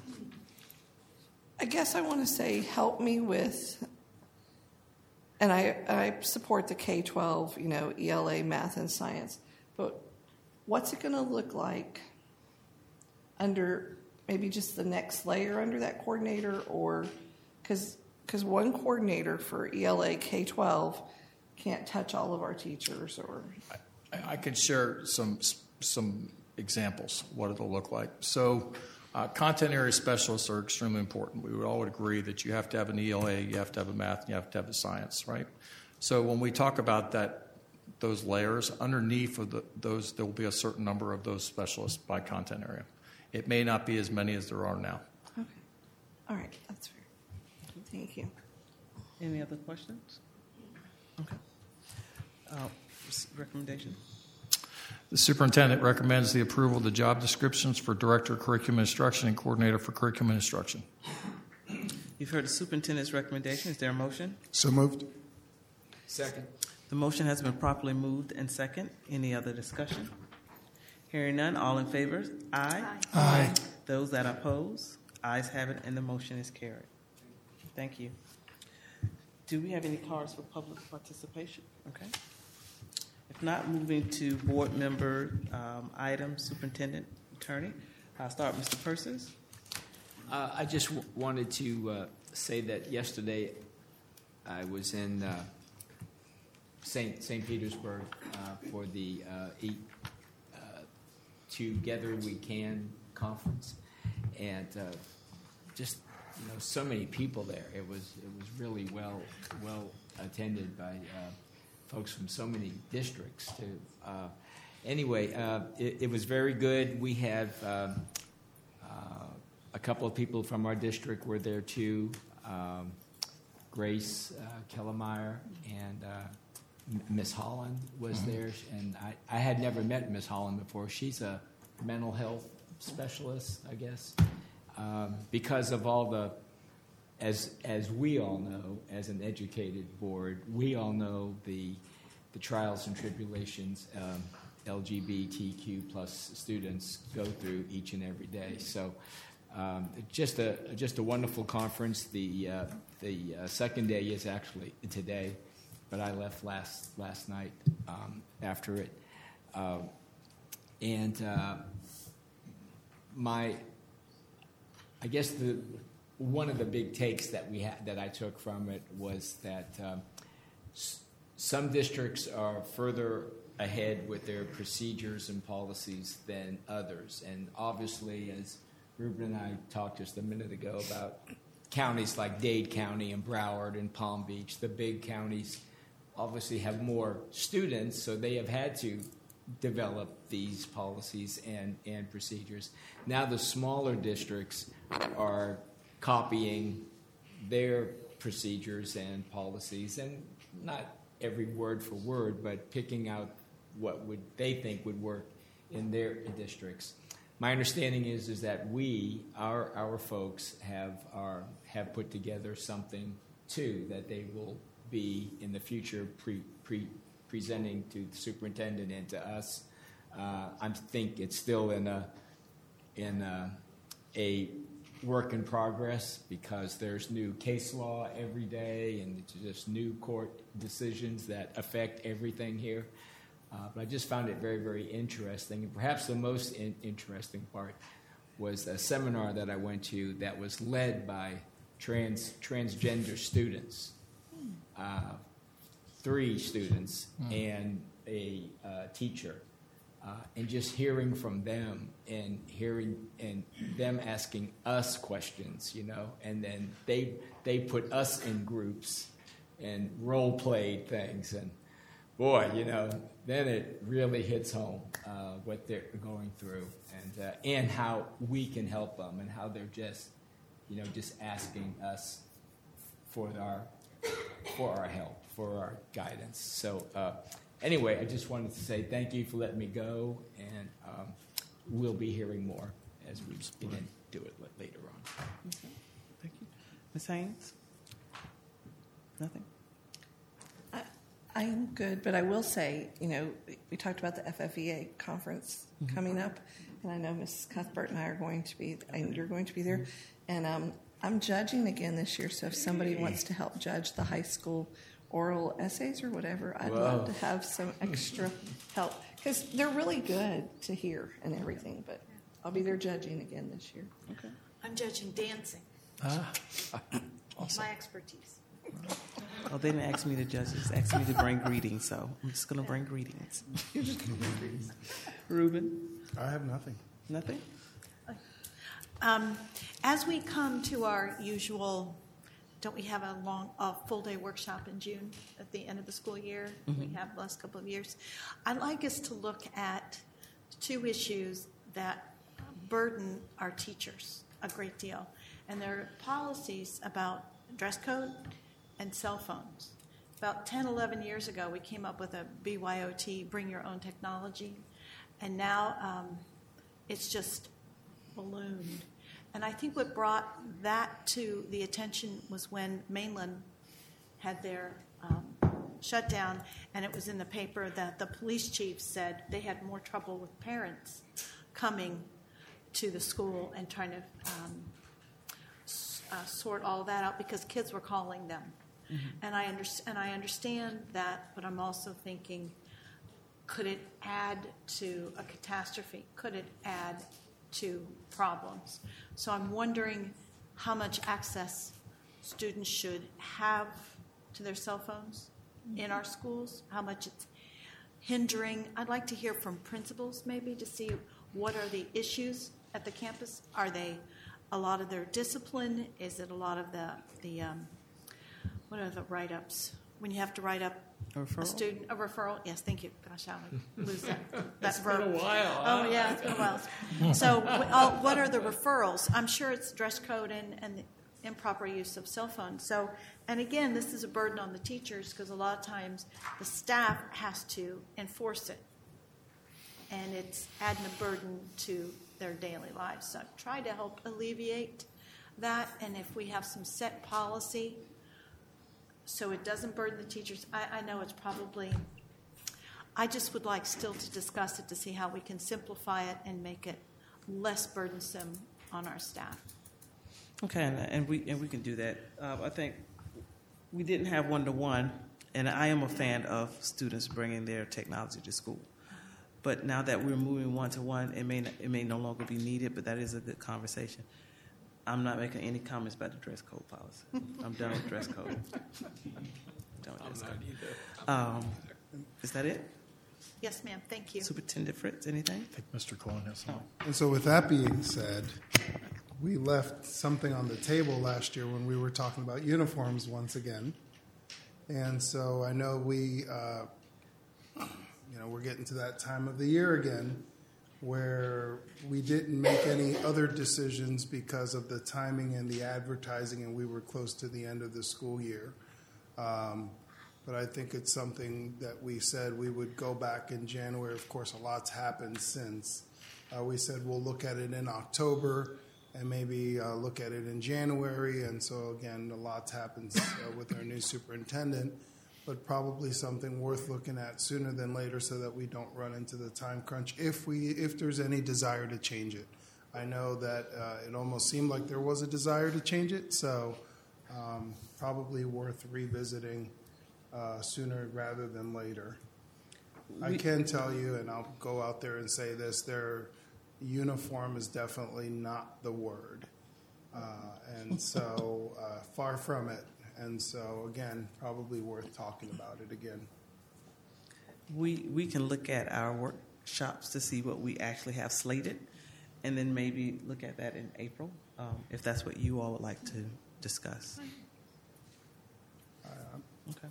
I guess I want to say help me with, and I, I support the K twelve, you know, E L A, math, and science. But what's it going to look like under maybe just the next layer under that coordinator? Or because because one coordinator for E L A K twelve can't touch all of our teachers, or I, I could share some some examples what it'll look like. So, uh, content area specialists are extremely important. We would all would agree that you have to have an E L A, you have to have a math, and you have to have a science, right? So when we talk about that, those layers underneath of the, those, there will be a certain number of those specialists by content area. It may not be as many as there are now. okay, all right, that's fair. Thank you. Any other questions? Okay. Uh, recommendation? The superintendent recommends the approval of the job descriptions for Director of Curriculum Instruction and Coordinator for Curriculum Instruction. You've heard the superintendent's recommendation. Is there a motion? So moved. Second. The motion has been properly moved and second. Any other discussion? Hearing none, all in favor? Aye. Aye. Aye. Those that oppose? Ayes have it, and the motion is carried. Thank you. Do we have any cards for public participation? Okay. If not, moving to board member um, items, superintendent, attorney. I'll start with Mister Persis. Uh, I just w- wanted to uh, say that yesterday I was in uh, Saint Saint Petersburg uh, for the uh, Eat uh, Together We Can conference, and uh, just you know so many people there. It was it was really well well attended by uh, folks from so many districts too. Uh, anyway, uh, it, it was very good. We have um, uh, a couple of people from our district were there too. Um, Grace uh, Kellemeyer and uh, Miss Holland was mm-hmm. there, and I, I had never met Miss Holland before. She's a mental health specialist, I guess, um, because of all the, as as we all know, as an educated board, we all know the the trials and tribulations um, L G B T Q plus students go through each and every day. So. Um, just a just a wonderful conference. The uh, the uh, second day is actually today, but I left last last night um, after it, uh, and uh, my I guess the one of the big takes that we had that I took from it was that um, s- some districts are further ahead with their procedures and policies than others, and obviously as Ruben and I talked just a minute ago about counties like Dade County and Broward and Palm Beach. The big counties obviously have more students, so they have had to develop these policies and, and procedures. Now the smaller districts are copying their procedures and policies, and not every word for word, but picking out what would they think would work in their districts. My understanding is is that we, our our folks, have our have put together something too that they will be in the future pre, pre presenting to the superintendent and to us. Uh, I think it's still in a in a, a work in progress because there's new case law every day and it's just new court decisions that affect everything here. Uh, but I just found it very, very interesting. And perhaps the most in- interesting part was a seminar that I went to that was led by trans transgender students, uh, three students mm. and a uh, teacher. Uh, and just hearing from them and hearing and them asking us questions, you know, and then they they put us in groups and role played things and. Boy, you know, then it really hits home uh, what they're going through, and uh, and how we can help them, and how they're just, you know, just asking us for our for our help, for our guidance. So uh, anyway, I just wanted to say thank you for letting me go, and um, we'll be hearing more as we begin to do it later on. Okay. Thank you, Miz Haynes. Nothing. I am good, but I will say, you know, we talked about the F F E A conference mm-hmm. coming up, and I know Miz Cuthbert and I are going to be, and you're going to be there, and um, I'm judging again this year, so if somebody wants to help judge the high school oral essays or whatever, I'd Whoa. love to have some extra help, because they're really good to hear and everything, but I'll be there judging again this year. Okay. I'm judging dancing. Ah. Awesome. My expertise. Oh, they didn't ask me to judge. They just asked me to bring greetings, so I'm just going to bring greetings. You're just going to bring greetings. Reuben? I have nothing. Nothing? Um, as we come to our usual, don't we have a long, a full-day workshop in June at the end of the school year? Mm-hmm. We have the last couple of years. I'd like us to look at two issues that burden our teachers a great deal. And there are policies about dress code and cell phones. About ten, eleven years ago, we came up with a B Y O T, bring your own technology. And now um, it's just ballooned. And I think what brought that to the attention was when Mainland had their um, shutdown, and it was in the paper that the police chief said they had more trouble with parents coming to the school and trying to um, s- uh, sort all that out because kids were calling them. Mm-hmm. And I under- and I understand that, but I'm also thinking, could it add to a catastrophe? Could it add to problems? So I'm wondering how much access students should have to their cell phones mm-hmm. in our schools, how much it's hindering. I'd like to hear from principals maybe to see what are the issues at the campus. Are they a lot of their discipline? Is it a lot of the, the um, what are the write-ups? When you have to write up a, referral? a student, a referral? Yes, thank you. Gosh, I would lose that, that it's verb. It's been a while. Oh, yeah, it's been a while. So uh, what are the referrals? I'm sure it's dress code and, and the improper use of cell phones. So, and again, this is a burden on the teachers because a lot of times the staff has to enforce it. And it's adding a burden to their daily lives. So try to help alleviate that. And if we have some set policy so it doesn't burden the teachers, I, I know it's probably, I just would like still to discuss it to see how we can simplify it and make it less burdensome on our staff. Okay, and, and we and we can do that. Uh, I think we didn't have one-to-one, and I am a fan of students bringing their technology to school. But now that we're moving one-to-one, it may not, it may no longer be needed, but that is a good conversation. I'm not making any comments about the dress code policy. I'm done with dress code. I'm done with dress code. Um, is that it? Yes, ma'am. Thank you. Superintendent Fritz, anything? I think Mister Cohen has something. And so with that being said, we left something on the table last year when we were talking about uniforms once again. And so I know we, uh, you know, we're getting to that time of the year again where we didn't make any other decisions because of the timing and the advertising, and we were close to the end of the school year. Um, but I think it's something that we said we would go back in January. Of course, a lot's happened since. Uh, we said we'll look at it in October and maybe uh, look at it in January. And so, again, a lot's happened uh, with our new superintendent, but probably something worth looking at sooner than later so that we don't run into the time crunch if we if there's any desire to change it. I know that uh, it almost seemed like there was a desire to change it, so um, probably worth revisiting uh, sooner rather than later. I can tell you, and I'll go out there and say this, their uniform is definitely not the word. Uh, and so uh, far from it. And so, again, probably worth talking about it again. We we can look at our workshops to see what we actually have slated, and then maybe look at that in April, um, if that's what you all would like to discuss. Uh, okay.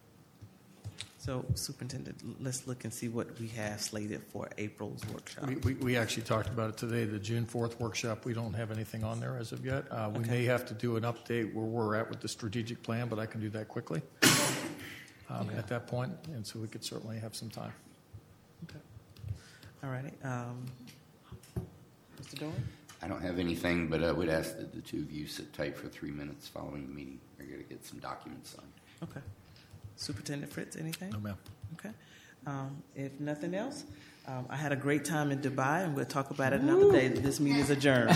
So, Superintendent, let's look and see what we have slated for April's workshop. We, we, we actually talked about it today, the June fourth workshop. We don't have anything on there as of yet. Uh, we Okay. may have to do an update where we're at with the strategic plan, but I can do that quickly um, Okay. at that point, and so we could certainly have some time. Okay. All righty. Um, Mister Doran? I don't have anything, but I would ask that the two of you sit tight for three minutes following the meeting. I got to get some documents signed. Okay. Superintendent Fritz, anything? No, ma'am. Okay. Um, if nothing else, um, I had a great time in Dubai, and we'll talk about it another day. This meeting is adjourned.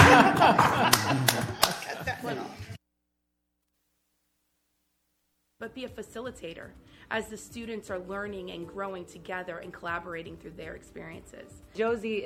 But be a facilitator as the students are learning and growing together and collaborating through their experiences. Josie